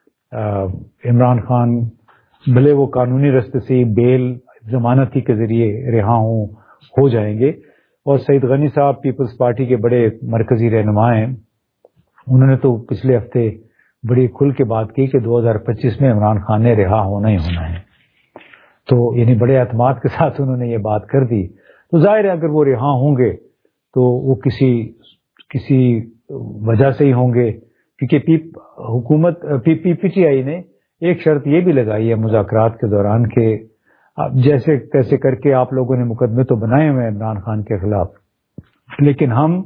عمران خان بھلے وہ قانونی راستے سے بیل ضمانتی کے ذریعے رہا ہو جائیں گے. اور سعید غنی صاحب پیپلز پارٹی کے بڑے مرکزی رہنما ہیں، انہوں نے تو پچھلے ہفتے بڑی کھل کے بات کی کہ 2025 میں عمران خان نے رہا ہونا ہی ہونا ہے. تو یعنی بڑے اعتماد کے ساتھ انہوں نے یہ بات کر دی. تو ظاہر ہے اگر وہ رہا ہوں گے تو وہ کسی وجہ سے ہی ہوں گے، کیونکہ حکومت پی ٹی آئی نے ایک شرط یہ بھی لگائی ہے مذاکرات کے دوران کہ جیسے تیسے کر کے آپ لوگوں نے مقدمے تو بنائے ہوئے ہیں عمران خان کے خلاف، لیکن ہم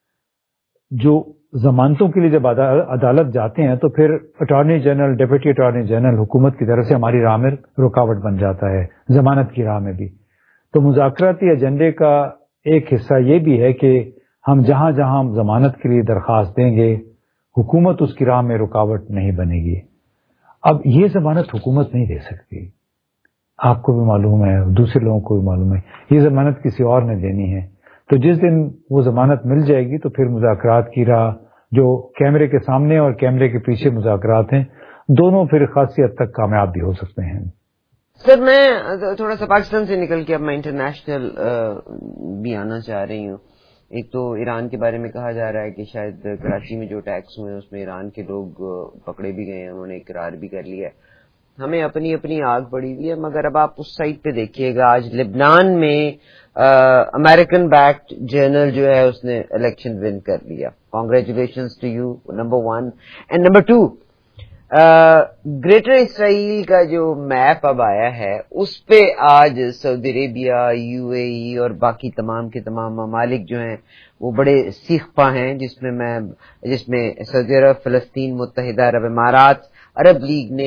جو ضمانتوں کے لیے جب عدالت جاتے ہیں تو پھر attorney general, deputy attorney general حکومت کی طرف سے ہماری راہ میں رکاوٹ بن جاتا ہے، ضمانت کی راہ میں بھی. تو مذاکراتی ایجنڈے کا ایک حصہ یہ بھی ہے کہ ہم جہاں جہاں ضمانت کے لیے درخواست دیں گے حکومت اس کی راہ میں رکاوٹ نہیں بنے گی. اب یہ ضمانت حکومت نہیں دے سکتی، آپ کو بھی معلوم ہے، دوسرے لوگوں کو بھی معلوم ہے، یہ ضمانت کسی اور نے دینی ہے. تو جس دن وہ ضمانت مل جائے گی تو پھر مذاکرات کی راہ جو کیمرے کے سامنے اور کیمرے کے پیچھے مذاکرات ہیں دونوں پھر خاصی حد تک کامیاب بھی ہو سکتے ہیں. سر میں تھوڑا سا پاکستان سے نکل کے اب میں انٹرنیشنل بھی آنا چاہ رہی ہوں. ایک تو ایران کے بارے میں کہا جا رہا ہے کہ شاید کراچی میں جو اٹیکس ہوئے اس میں ایران کے لوگ پکڑے بھی گئے ہیں، انہوں نے اقرار بھی کر لیا ہے. ہمیں اپنی آگ پڑی ہوئی ہے، مگر اب آپ اس سائٹ پہ دیکھیے گا آج لبنان میں امریکن بیکڈ جرنل جو ہے اس نے الیکشن ون کر لیا. Congratulations to you, number 1. And number 2 greater Israel کا جو میپ اب آیا ہے اس پہ آج سعودی عربیہ، یو اے ای اور باقی تمام کے تمام ممالک جو ہیں وہ بڑے سیخ پا ہیں، جس میں سعودی عرب، فلسطین، متحدہ عرب امارات، عرب لیگ نے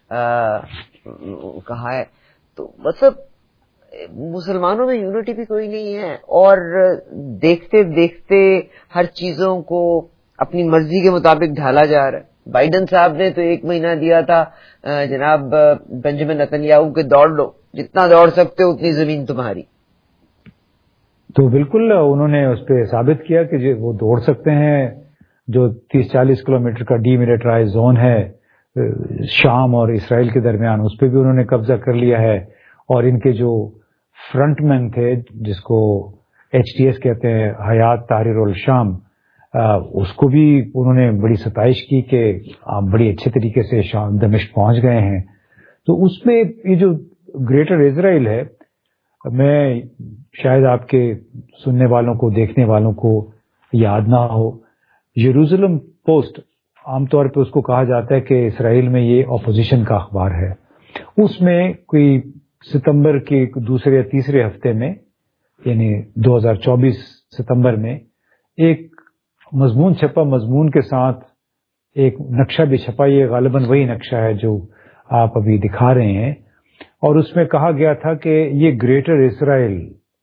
کہا ہے. تو مطلب مسلمانوں میں یونٹی بھی کوئی نہیں ہے، اور دیکھتے دیکھتے ہر چیزوں کو اپنی مرضی کے مطابق ڈھالا جا رہا ہے. بائیڈن صاحب نے تو 1 مہینہ دیا تھا جناب بنجامن نتنیاہو کہ دوڑ لو، جتنا دوڑ سکتے ہو اتنی زمین تمہاری. تو بالکل انہوں نے اس پہ ثابت کیا کہ وہ دوڑ سکتے ہیں. جو 30-40 کلومیٹر کا ڈی ملٹرائز زون ہے شام اور اسرائیل کے درمیان، اس پہ بھی انہوں نے قبضہ کر لیا ہے. اور ان کے جو فرنٹ مین تھے، جس کو HTS کہتے ہیں، حیات تحریر الشام، اس کو بھی انہوں نے بڑی ستائش کی کہ آپ بڑی اچھے طریقے سے شام دمشق پہنچ گئے ہیں. تو اس میں یہ جو گریٹر اسرائیل ہے، میں شاید آپ کے سننے والوں کو، دیکھنے والوں کو یاد نہ ہو، یروشلم پوسٹ عام طور پہ اس کو کہا جاتا ہے کہ اسرائیل میں یہ اپوزیشن کا اخبار ہے. اس میں کوئی ستمبر کے دوسرے یا تیسرے ہفتے میں، یعنی 2024 ستمبر میں، ایک مضمون چھپا. مضمون کے ساتھ ایک نقشہ بھی چھپا. یہ غالباً وہی نقشہ ہے جو آپ ابھی دکھا رہے ہیں. اور اس میں کہا گیا تھا کہ یہ گریٹر اسرائیل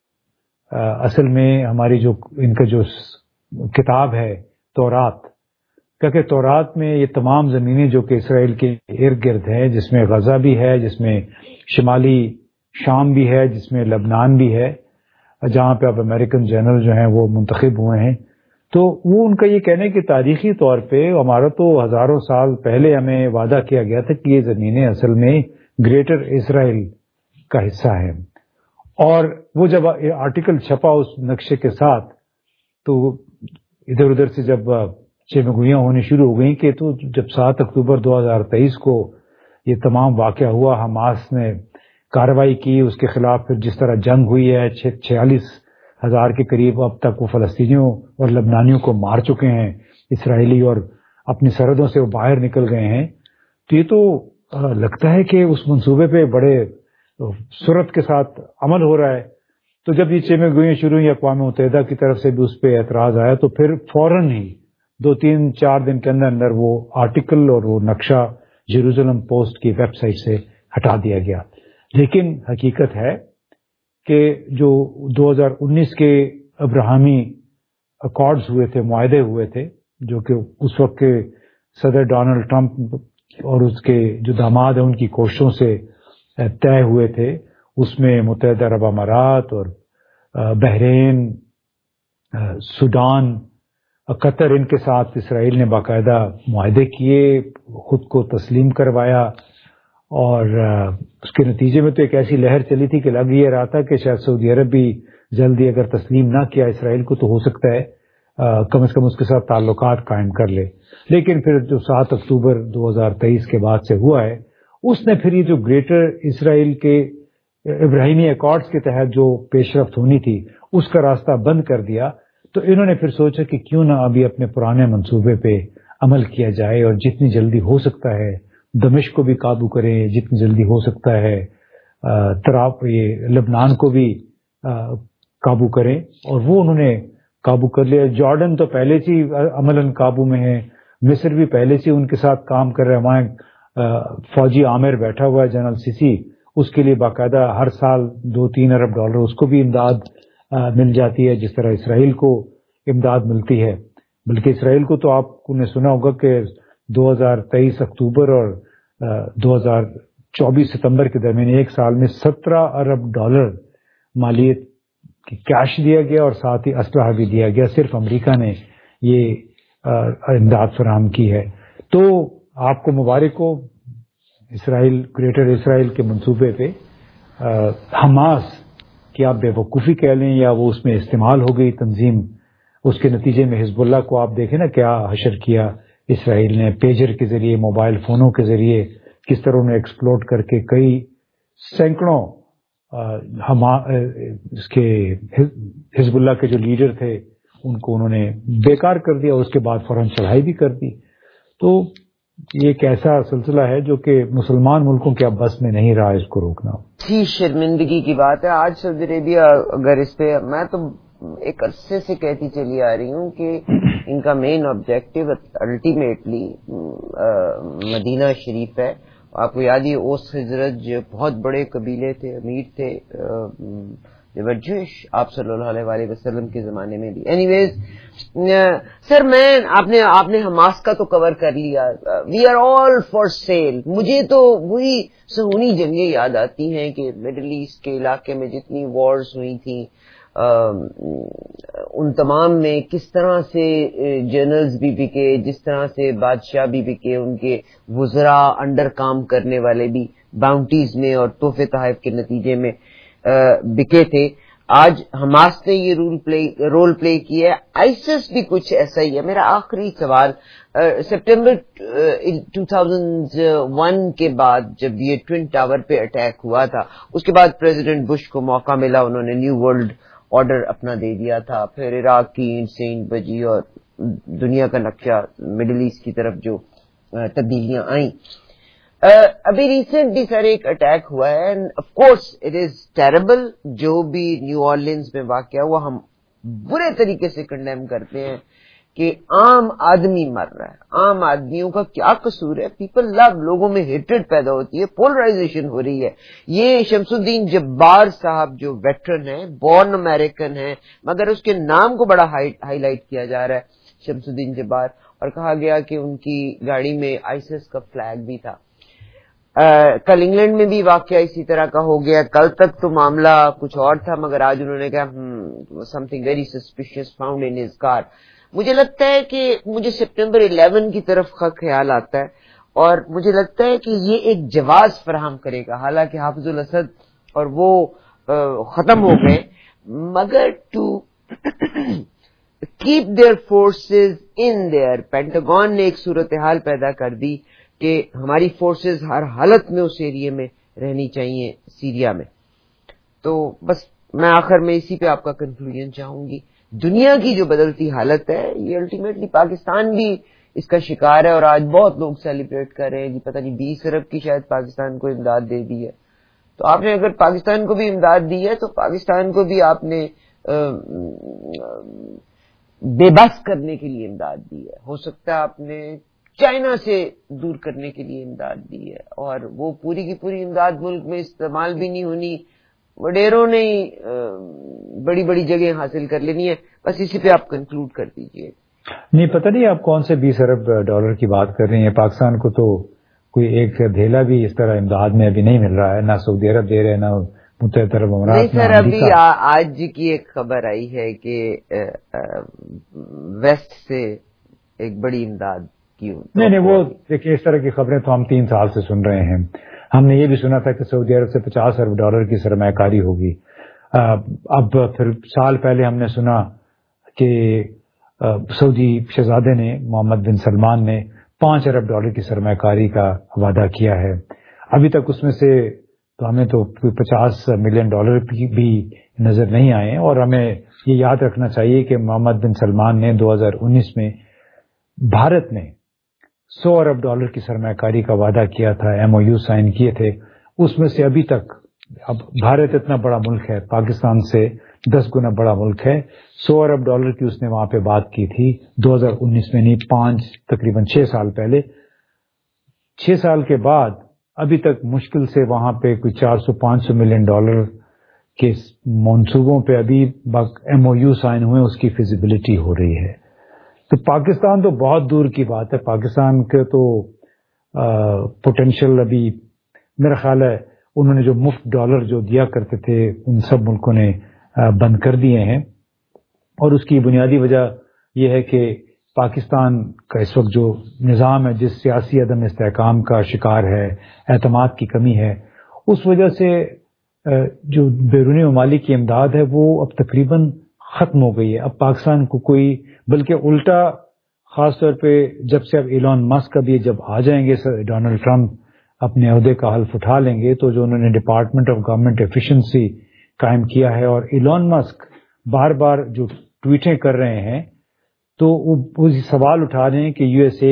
اصل میں ہماری جو ان کا جو کتاب ہے تورات، کیونکہ تورات میں یہ تمام زمینیں جو کہ اسرائیل کے ارد گرد ہیں، جس میں غزہ بھی ہے، جس میں شمالی شام بھی ہے، جس میں لبنان بھی ہے، جہاں پہ اب امریکن جنرل جو ہیں وہ منتخب ہوئے ہیں. تو وہ ان کا یہ کہنے کہ تاریخی طور پہ ہمارا تو ہزاروں سال پہلے ہمیں وعدہ کیا گیا تھا کہ یہ زمینیں اصل میں گریٹر اسرائیل کا حصہ ہیں. اور وہ جب آرٹیکل چھپا اس نقشے کے ساتھ، تو ادھر ادھر سے جب چمگوئیاں ہونے شروع ہو گئیں کہ تو جب 7 اکتوبر 2023 کو یہ تمام واقعہ ہوا، حماس نے کارروائی کی اس کے خلاف، پھر جس طرح جنگ ہوئی ہے، 46,000 کے قریب اب تک وہ فلسطینیوں اور لبنانیوں کو مار چکے ہیں اسرائیلی، اور اپنی سرحدوں سے وہ باہر نکل گئے ہیں. تو یہ تو لگتا ہے کہ اس منصوبے پہ بڑے سرعت کے ساتھ عمل ہو رہا ہے. تو جب یہ چیمیں گوئیاں شروع ہوئی، اقوام متحدہ کی طرف سے بھی اس پہ اعتراض آیا، تو پھر فوراً ہی 2-3-4 دن کے اندر وہ آرٹیکل اور وہ نقشہ یروشلم پوسٹ کی ویب سائٹ سے ہٹا دیا گیا. لیکن حقیقت ہے کہ جو 2019 کے ابراہیمی اکارڈز ہوئے تھے، معاہدے ہوئے تھے، جو کہ اس وقت کے صدر ڈونلڈ ٹرمپ اور اس کے جو داماد ہیں ان کی کوششوں سے طے ہوئے تھے، اس میں متحدہ عرب امارات اور بحرین، سوڈان، قطر، ان کے ساتھ اسرائیل نے باقاعدہ معاہدے کیے، خود کو تسلیم کروایا. اور اس کے نتیجے میں تو ایک ایسی لہر چلی تھی کہ لگ یہ رہا تھا کہ شاید سعودی عرب بھی جلدی اگر تسلیم نہ کیا اسرائیل کو تو ہو سکتا ہے کم از کم اس کے ساتھ تعلقات قائم کر لے. لیکن پھر جو 7 اکتوبر 2023 کے بعد سے ہوا ہے، اس نے پھر یہ جو گریٹر اسرائیل کے ابراہیمی ایکارڈز کے تحت جو پیش رفت ہونی تھی اس کا راستہ بند کر دیا. تو انہوں نے پھر سوچا کہ کیوں نہ ابھی اپنے پرانے منصوبے پہ عمل کیا جائے، اور جتنی جلدی ہو سکتا ہے دمشق کو بھی قابو کریں، جتنی جلدی ہو سکتا ہے یہ لبنان کو بھی قابو کریں. اور وہ انہوں نے قابو کر لیا. جارڈن تو پہلے سے عملاً قابو میں ہے، مصر بھی پہلے سے ان کے ساتھ کام کر رہا ہے. وہاں فوجی عامر بیٹھا ہوا ہے، جنرل سیسی، اس کے لیے باقاعدہ ہر سال $2-3 ارب اس کو بھی امداد مل جاتی ہے، جس طرح اسرائیل کو امداد ملتی ہے. بلکہ اسرائیل کو تو آپ نے سنا ہوگا کہ 2023 اکتوبر اور 2024 ستمبر کے درمیان ایک سال میں $17 ارب مالیت کیش دیا گیا، اور ساتھ ہی اسلحہ بھی دیا گیا. صرف امریکہ نے یہ امداد فراہم کی ہے. تو آپ کو مبارک ہو اسرائیل، گریٹر اسرائیل کے منصوبے پہ. حماس کی آپ بے وقوفی کہہ لیں یا وہ اس میں استعمال ہو گئی تنظیم، اس کے نتیجے میں حزب اللہ کو آپ دیکھیں نا کیا حشر کیا اسرائیل نے، پیجر کے ذریعے، موبائل فونوں کے ذریعے کس طرح انہیں ایکسپلوٹ کر کے کئی سینکڑوں اس کے حزب اللہ کے جو لیڈر تھے ان کو انہوں نے بیکار کر دیا. اس کے بعد فوراً چڑھائی بھی کر دی. تو یہ ایک ایسا سلسلہ ہے جو کہ مسلمان ملکوں کے اب بس میں نہیں رہا اس کو روکنا. تھی شرمندگی کی بات ہے. آج سعودی عربیہ اگر اس پہ میں تو ایک عرصے سے کہتی چلی آ رہی ہوں کہ ان کا مین آبجیکٹو الٹیمیٹلی مدینہ شریف ہے. آپ کو یاد ہی اوس خزرج جو بہت بڑے قبیلے تھے, امیر تھے, جوش آپ صلی اللہ علیہ وسلم کے زمانے میں بھی. اینی ویز سر آپ نے حماس کا تو کور کر لیا. We are all for sale. مجھے تو وہی صہیونی جنگیں یاد آتی ہیں کہ مڈل ایسٹ کے علاقے میں جتنی وارز ہوئی تھیں ان تمام میں کس طرح سے جنرلز بھی بکے, جس طرح سے بادشاہ بھی بکے, ان کے وزراء انڈر کام کرنے والے بھی باؤنٹیز میں اور تحفے تحائف کے نتیجے میں بکے تھے. آج حماس نے یہ رول پلے کیا ہے. آئیسس بھی کچھ ایسا ہی ہے. میرا آخری سوال, سپٹمبر 2001 کے بعد جب یہ ٹوئن ٹاور پہ اٹیک ہوا تھا, اس کے بعد پریزیڈنٹ بش کو موقع ملا, انہوں نے نیو ورلڈ آرڈر اپنا دے دیا تھا. پھر عراق کی اینٹ سینٹ بجی اور دنیا کا نقشہ مڈل ایسٹ کی طرف جو تبدیلیاں آئیں. ابھی ریسنٹلی سر ایک اٹیک ہوا ہے. Of course it is terrible. جو بھی نیو آرلینز میں واقع ہوا ہم برے طریقے سے کنڈیم کرتے ہیں کہ عام آدمی مر رہا ہے. عام آدمیوں کا کیا قصور ہے؟ پیپل لو, لوگوں میں ہیٹریڈ پیدا ہوتی ہے, پولرائزیشن ہو رہی ہے. یہ شمس الدین جبار صاحب جو ویٹرن ہیں, بورن امریکن ہیں, مگر اس کے نام کو بڑا ہائی لائٹ کیا جا رہا ہے شمس الدین جبار, اور کہا گیا کہ ان کی گاڑی میں آئیسس کا فلیگ بھی تھا. کل انگلینڈ میں بھی واقعہ اسی طرح کا ہو گیا. کل تک تو معاملہ کچھ اور تھا, مگر آج انہوں نے کہا something very suspicious found in his car. مجھے لگتا ہے کہ مجھے سپٹمبر 11 کی طرف خیال آتا ہے, اور مجھے لگتا ہے کہ یہ ایک جواز فراہم کرے گا. حالانکہ حافظ الاسد اور وہ ختم ہو گئے, مگر to keep their forces in there, Pentagon نے ایک صورتحال پیدا کر دی کہ ہماری فورسز ہر حالت میں اس ایریے میں رہنی چاہیے سیریا میں. تو بس میں آخر میں اسی پہ آپ کا کنکلوژن چاہوں گی. دنیا کی جو بدلتی حالت ہے یہ الٹیمیٹلی پاکستان بھی اس کا شکار ہے, اور آج بہت لوگ سیلیبریٹ کر رہے ہیں کہ پتہ نہیں 20 ارب کی شاید پاکستان کو امداد دے دی ہے. تو آپ نے اگر پاکستان کو بھی امداد دی ہے تو پاکستان کو بھی آپ نے بے بس کرنے کے لیے امداد دی ہے. ہو سکتا ہے آپ نے چائنا سے دور کرنے کے لیے امداد دی ہے, اور وہ پوری کی پوری امداد ملک میں استعمال بھی نہیں ہونی, وڈیروں نے بڑی بڑی جگہیں حاصل کر لینی ہے. بس اسی پہ آپ کنکلوڈ کر دیجئے. نہیں, پتہ نہیں آپ کون سے 20 ارب ڈالر کی بات کر رہی ہیں. پاکستان کو تو کوئی ایک دھیلا بھی اس طرح امداد میں ابھی نہیں مل رہا ہے, نہ سعودی عرب دے رہے, نہ متحدہ عرب امارات. نہیں سر, ابھی آج کی ایک خبر آئی ہے کہ ویسٹ سے ایک بڑی امداد کی. نہیں, وہ دیکھیے اس طرح کی خبریں تو ہم 3 سال سے سن رہے ہیں. ہم نے یہ بھی سنا تھا کہ سعودی عرب سے 50 ارب ڈالر کی سرمایہ کاری ہوگی. اب پھر سال پہلے ہم نے سنا کہ سعودی شہزادے نے, محمد بن سلمان نے 5 ارب ڈالر کی سرمایہ کاری کا وعدہ کیا ہے. ابھی تک اس میں سے تو ہمیں تو 50 ملین ڈالر بھی نظر نہیں آئے, اور ہمیں یہ یاد رکھنا چاہیے کہ محمد بن سلمان نے 2019 میں بھارت میں 100 ارب ڈالر کی سرمایہ کاری کا وعدہ کیا تھا, MOU سائن کیے تھے. اس میں سے ابھی تک, اب بھارت اتنا بڑا ملک ہے, پاکستان سے 10 گنا بڑا ملک ہے, 100 ارب ڈالر کی اس نے وہاں پہ بات کی تھی 2019 میں, نہیں تقریباً 6 سال پہلے. 6 سال کے بعد ابھی تک مشکل سے وہاں پہ کوئی 400-500 ملین ڈالر کے منصوبوں پہ ابھی MOU سائن ہوئے, اس کی فیزیبلٹی ہو رہی ہے. تو پاکستان تو بہت دور کی بات ہے. پاکستان کے تو پوٹینشیل ابھی میرا خیال ہے انہوں نے جو مفت ڈالر جو دیا کرتے تھے ان سب ملکوں نے بند کر دیے ہیں, اور اس کی بنیادی وجہ یہ ہے کہ پاکستان کا اس وقت جو نظام ہے, جس سیاسی عدم استحکام کا شکار ہے, اعتماد کی کمی ہے, اس وجہ سے جو بیرونی ممالک کی امداد ہے وہ اب تقریباً ختم ہو گئی ہے. اب پاکستان کو کوئی, بلکہ الٹا, خاص طور پہ جب سے اب ایلون مسک ابھی جب آ جائیں گے, ڈونلڈ ٹرمپ اپنے عہدے کا حلف اٹھا لیں گے, تو جو انہوں نے ڈپارٹمنٹ آف گورنمنٹ ایفیشنسی قائم کیا ہے, اور ایلون مسک بار بار جو ٹویٹیں کر رہے ہیں, تو وہ سوال اٹھا رہے ہیں کہ USA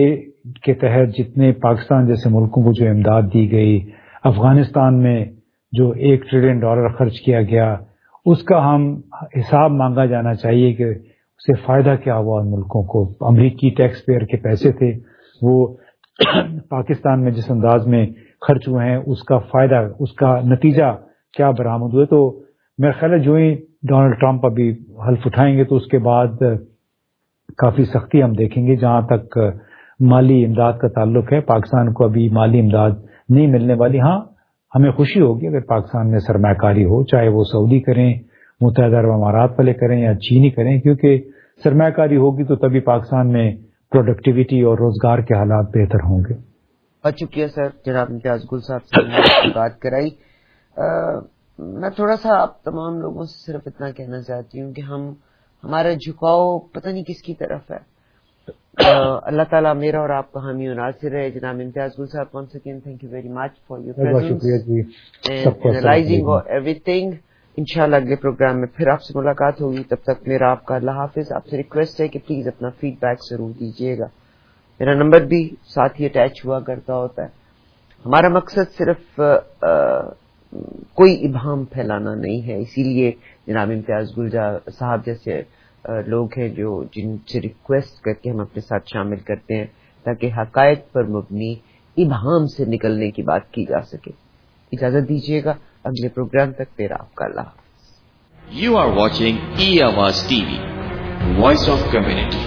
کے تحت جتنے پاکستان جیسے ملکوں کو جو امداد دی گئی، افغانستان میں جو $1 ٹریلین خرچ کیا گیا، اس کا ہم حساب مانگا جانا چاہیے کہ اسے فائدہ کیا ہوا ان ملکوں کو. امریکی ٹیکس پیئر کے پیسے تھے، وہ پاکستان میں جس انداز میں خرچ ہوئے ہیں، اس کا فائدہ، اس کا نتیجہ کیا برآمد ہوئے. تو میرا خیال ہے جو ہی ڈونلڈ ٹرمپ ابھی حلف اٹھائیں گے تو اس کے بعد کافی سختی ہم دیکھیں گے. جہاں تک مالی امداد کا تعلق ہے، پاکستان کو ابھی مالی امداد نہیں ملنے والی. ہاں ہمیں خوشی ہوگی اگر پاکستان میں سرمایہ کاری ہو، چاہے وہ سعودی کریں، متحدہ عرب امارات والے کریں یا چینی کریں، کیونکہ سرمایہ کاری ہوگی تو تبھی پاکستان میں پروڈکٹیویٹی اور روزگار کے حالات بہتر ہوں گے. بہت شکریہ سر، جناب امتیاز گل صاحب سے بات کرائی. میں تھوڑا سا آپ تمام لوگوں سے صرف اتنا کہنا چاہتی ہوں کہ ہمارا جھکاؤ پتہ نہیں کس کی طرف ہے. اللہ تعالیٰ میرا اور آپ کا حامی و ناصر رہے. جناب امتیاز گل صاحب، once again thank you very much for your presence and analyzing everything. انشاءاللہ اگلے پروگرام میں پھر آپ سے ملاقات ہوگی. تب تک میرا آپ کا اللہ حافظ. آپ سے ریکویسٹ ہے کہ پلیز اپنا فیڈ بیک ضرور دیجیے گا. میرا نمبر بھی ساتھ ہی اٹیچ ہوا کرتا ہوتا ہے. ہمارا مقصد صرف کوئی ابہام پھیلانا نہیں ہے. اسی لیے جناب امتیاز گل صاحب جیسے لوگ ہیں جن سے ریکویسٹ کر کے ہم اپنے ساتھ شامل کرتے ہیں تاکہ حقائق پر مبنی ابہام سے نکلنے کی بات کی جا سکے. اجازت دیجیے گا اگلے پروگرام تک. میرا آپ کا اللہ حافظ. You are watching E-Awaaz TV, Voice of Community.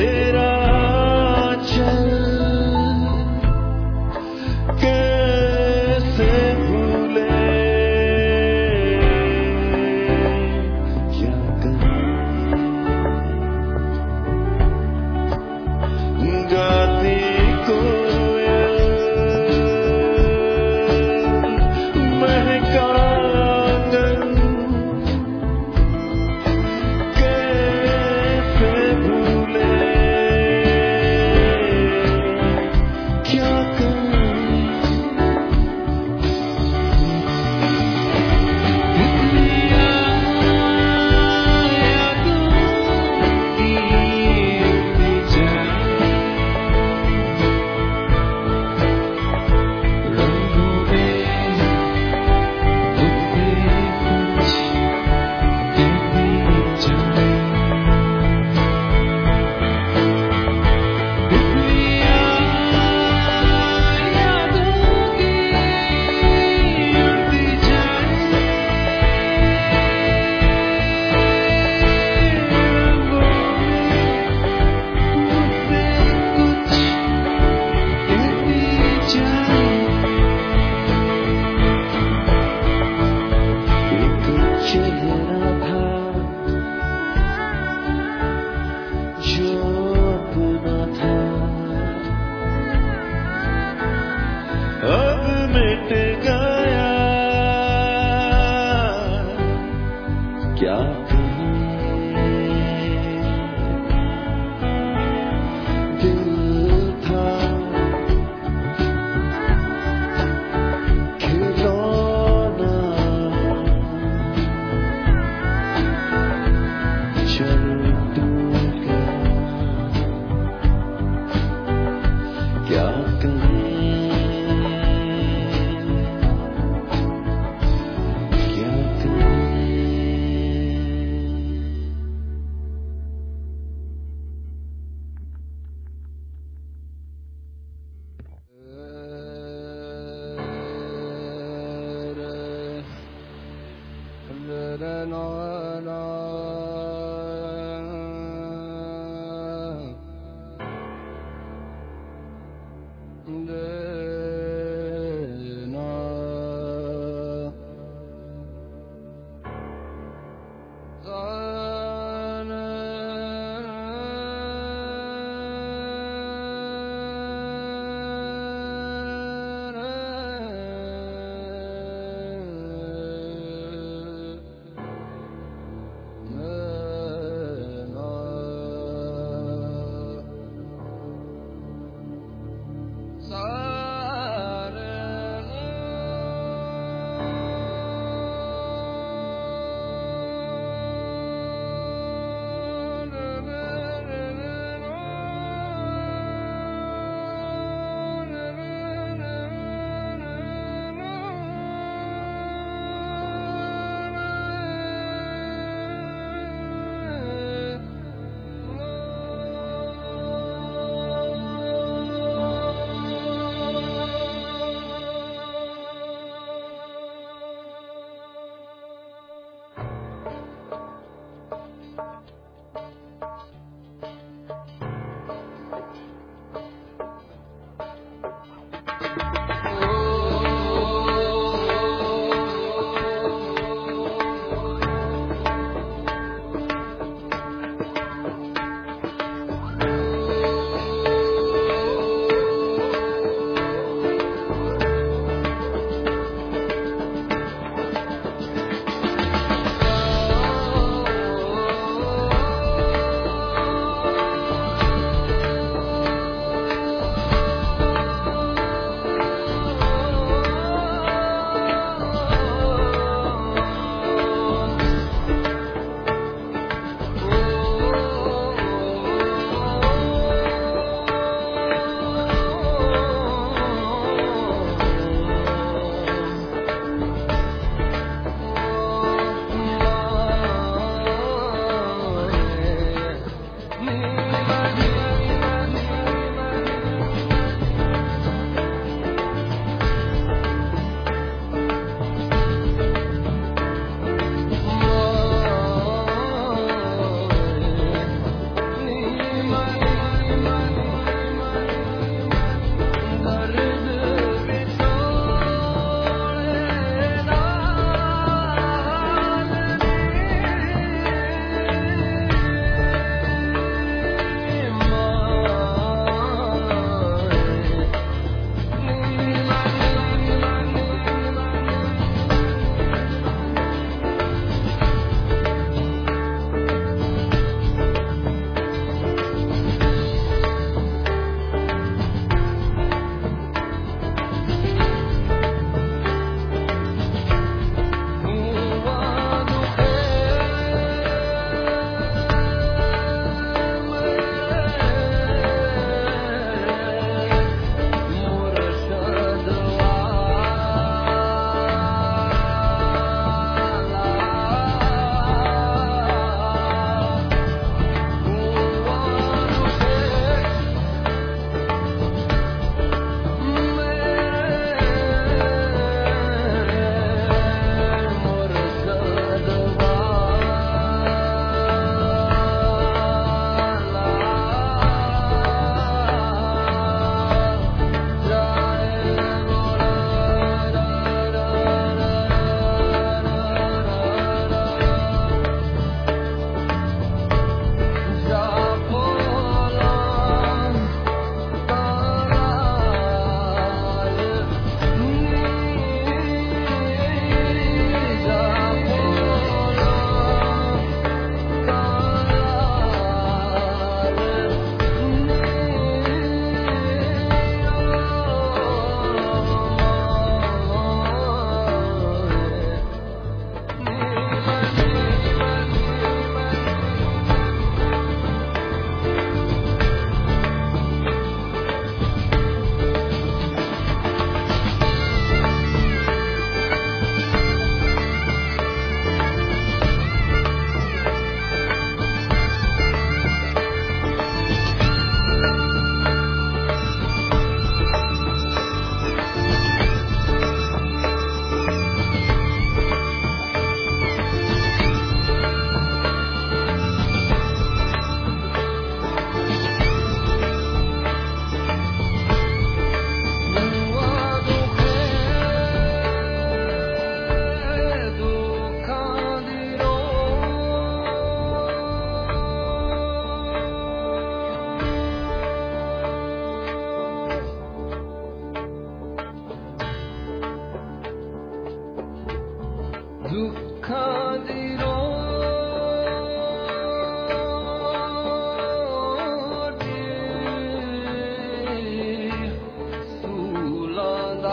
تیرا چل کیسے بھولے کیا کریں گاتی کوئل مہکا آنگن کیسے بھولے کیا کریں اب مٹ گیا کیا کریں دل تھا کھلونا چل ٹوٹ گیا کیا کریں سا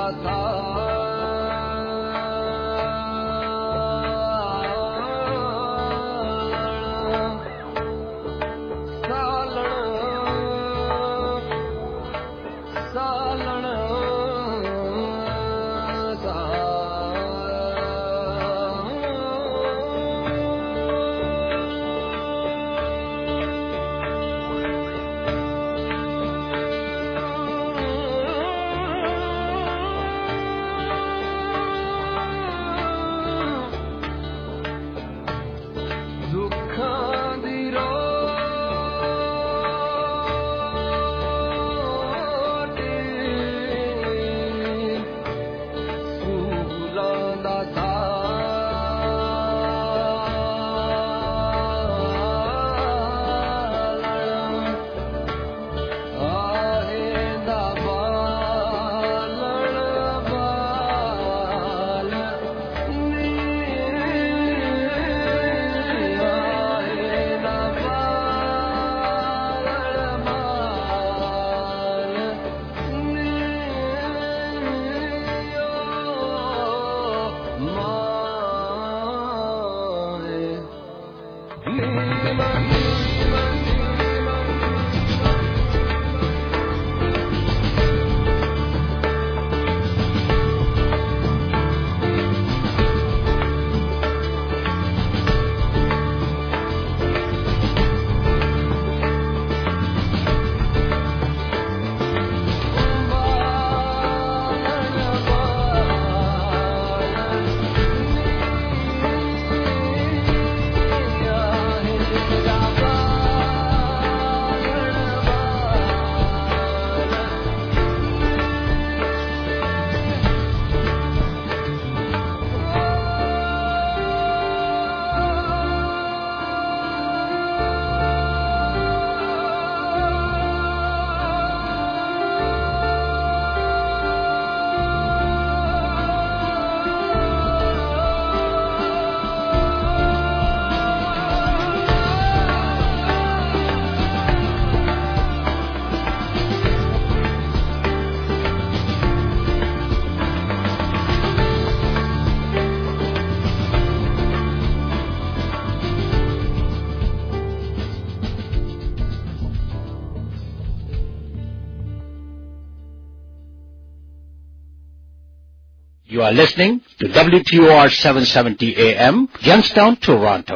You are listening to WTOR 770 AM, Youngstown, Toronto.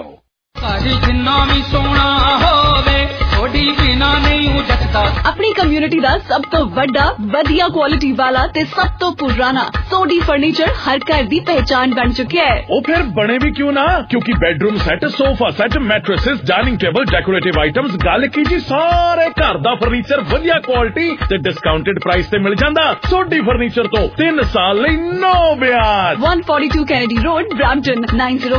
ਆਪਣੀ ਕਮਿਊਨਿਟੀ ਦਾ ਸਭ ਤੋਂ ਵੱਡਾ ਵਧੀਆ ਕੁਆਲਿਟੀ ਵਾਲਾ ਤੇ ਸਭ ਤੋਂ ਪੁਰਾਣਾ ਸੋਡੀ ਫਰਨੀਚਰ ਹਰ ਘਰ ਦੀ ਪਹਿਚਾਨ ਬਣ ਚੁੱਕਿਆ ਹੈ। ਉਹ ਫਿਰ ਬਣੇ ਵੀ ਕਿਉਂ ਨਾ, ਕਿਉਂਕਿ bedroom set, sofa set, mattresses, dining table, decorative items, ਗੱਲ ਕੀ ਜੀ ਸਾਰੇ ਘਰ ਦਾ ਫਰਨੀਚਰ ਵਧੀਆ ਕੁਆਲਿਟੀ ਤੇ ਡਿਸਕਾਊਂਟਡ ਪ੍ਰਾਈਸ ਤੇ ਮਿਲ ਜਾਂਦਾ। ਸੋਡੀ ਫਰਨੀਚਰ ਤੋਂ 3 ਸਾਲ ਲਈ ਨੋ ਵਿਆਜ। 142 ਕੈਨੇਡੀ ਰੋਡ, ਬ੍ਰੈਂਪਟਨ,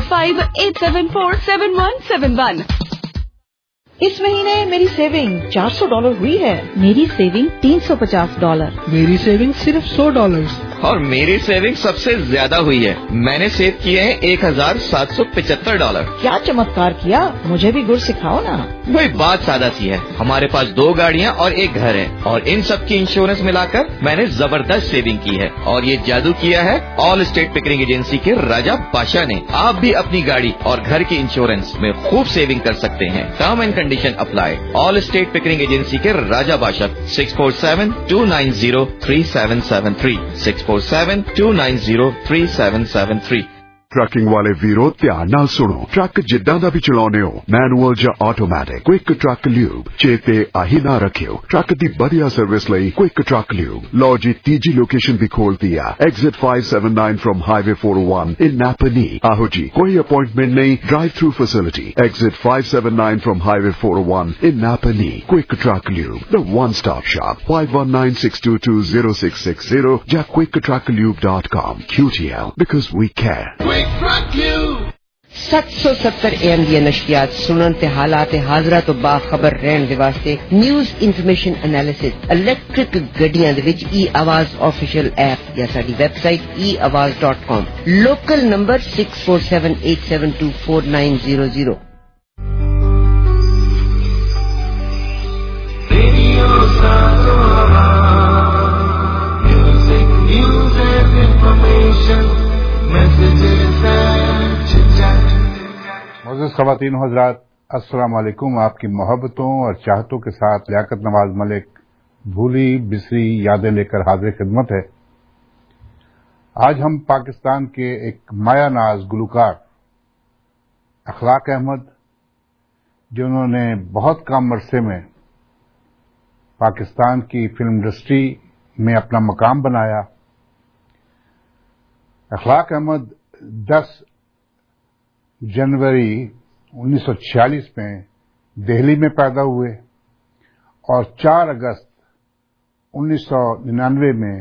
9058747171। इस महीने मेरी सेविंग $400 हुई है। मेरी सेविंग $350। मेरी सेविंग सिर्फ $100। और मेरी सेविंग सबसे ज्यादा हुई है। मैंने सेव किए हैं $1775। क्या चमत्कार किया, मुझे भी गुर सिखाओ ना। वही बात सादा सी है। हमारे पास 2 गाड़ियाँ और 1 घर है और इन सब की इंश्योरेंस मिलाकर मैंने जबरदस्त सेविंग की है। और ये जादू किया है ऑल स्टेट पिकरिंग एजेंसी के राजा बादशाह ने। आप भी अपनी गाड़ी और घर की इंश्योरेंस में खूब सेविंग कर सकते हैं। Term and condition apply. Allstate Pickering agency के राजा बादशाह 647-290-3773 647-290-3773। ट्रकिंग वाले वीरो ध्यान नाल सुनो। ट्रक जिद्दां दा भी चलाउने हो, मैनुअल ਜਾਂ ਆਟੋਮੈਟਿਕ, क्विक ट्रक ल्यूब चेते आही ना रखियो। ट्रक दी बढ़िया सर्विस लई क्विक ट्रक ल्यूब। लो जी तीजी लोकेशन भी खोल दिया, exit 579 from highway 401 in Napanee. आहो जी कोई अपॉइंटमेंट नहीं, drive through facility, exit 579 from highway 401 in Napanee. Quick Truck Lube, the one stop shop, 5196220660 या quicktrucklube.com। QTL because we care। 770 AM ਦੀਆਂ ਨਸ਼ਰੀਆਤ ਸੁਣਨ ਤੇ ਹਾਲਾਤ ਹਾਜ਼ਰਾ ਤੋਂ ਬਾਖਬਰ ਰਹਿਣ ਦੇ ਵਾਸਤੇ ਨਿਊਜ਼ ਇਨਫੋਰਮੇਸ਼ਨ ਐਨਾਲਿਸਿਸ ਇਲੈਕਟ੍ਰਿਕ ਗੱਡੀਆਂ ਦੇ ਵਿੱਚ e-ਆਵਾਜ਼ ਆਫੀਸ਼ੀਅਲ ਐਪ ਜਾਂ ਸਾਡੀ website eawaz.com। Local number 6478724900। Radio Music, music. معزز خواتین و حضرات، السلام علیکم. آپ کی محبتوں اور چاہتوں کے ساتھ لیاقت نواز ملک بھولی بسری یادیں لے کر حاضر خدمت ہے. آج ہم پاکستان کے ایک مایہ ناز گلوکار اخلاق احمد، جنہوں نے بہت کم عرصے میں پاکستان کی فلم انڈسٹری میں اپنا مقام بنایا. اخلاق احمد 10 جنوری 1946 میں دہلی میں پیدا ہوئے اور 4 اگست 1999 میں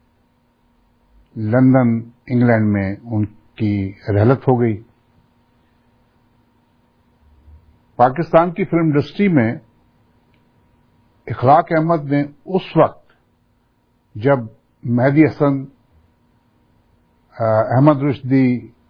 لندن انگلینڈ میں ان کی رحلت ہو گئی. پاکستان کی فلم انڈسٹری میں اخلاق احمد نے اس وقت جب مہدی حسن، احمد رشدی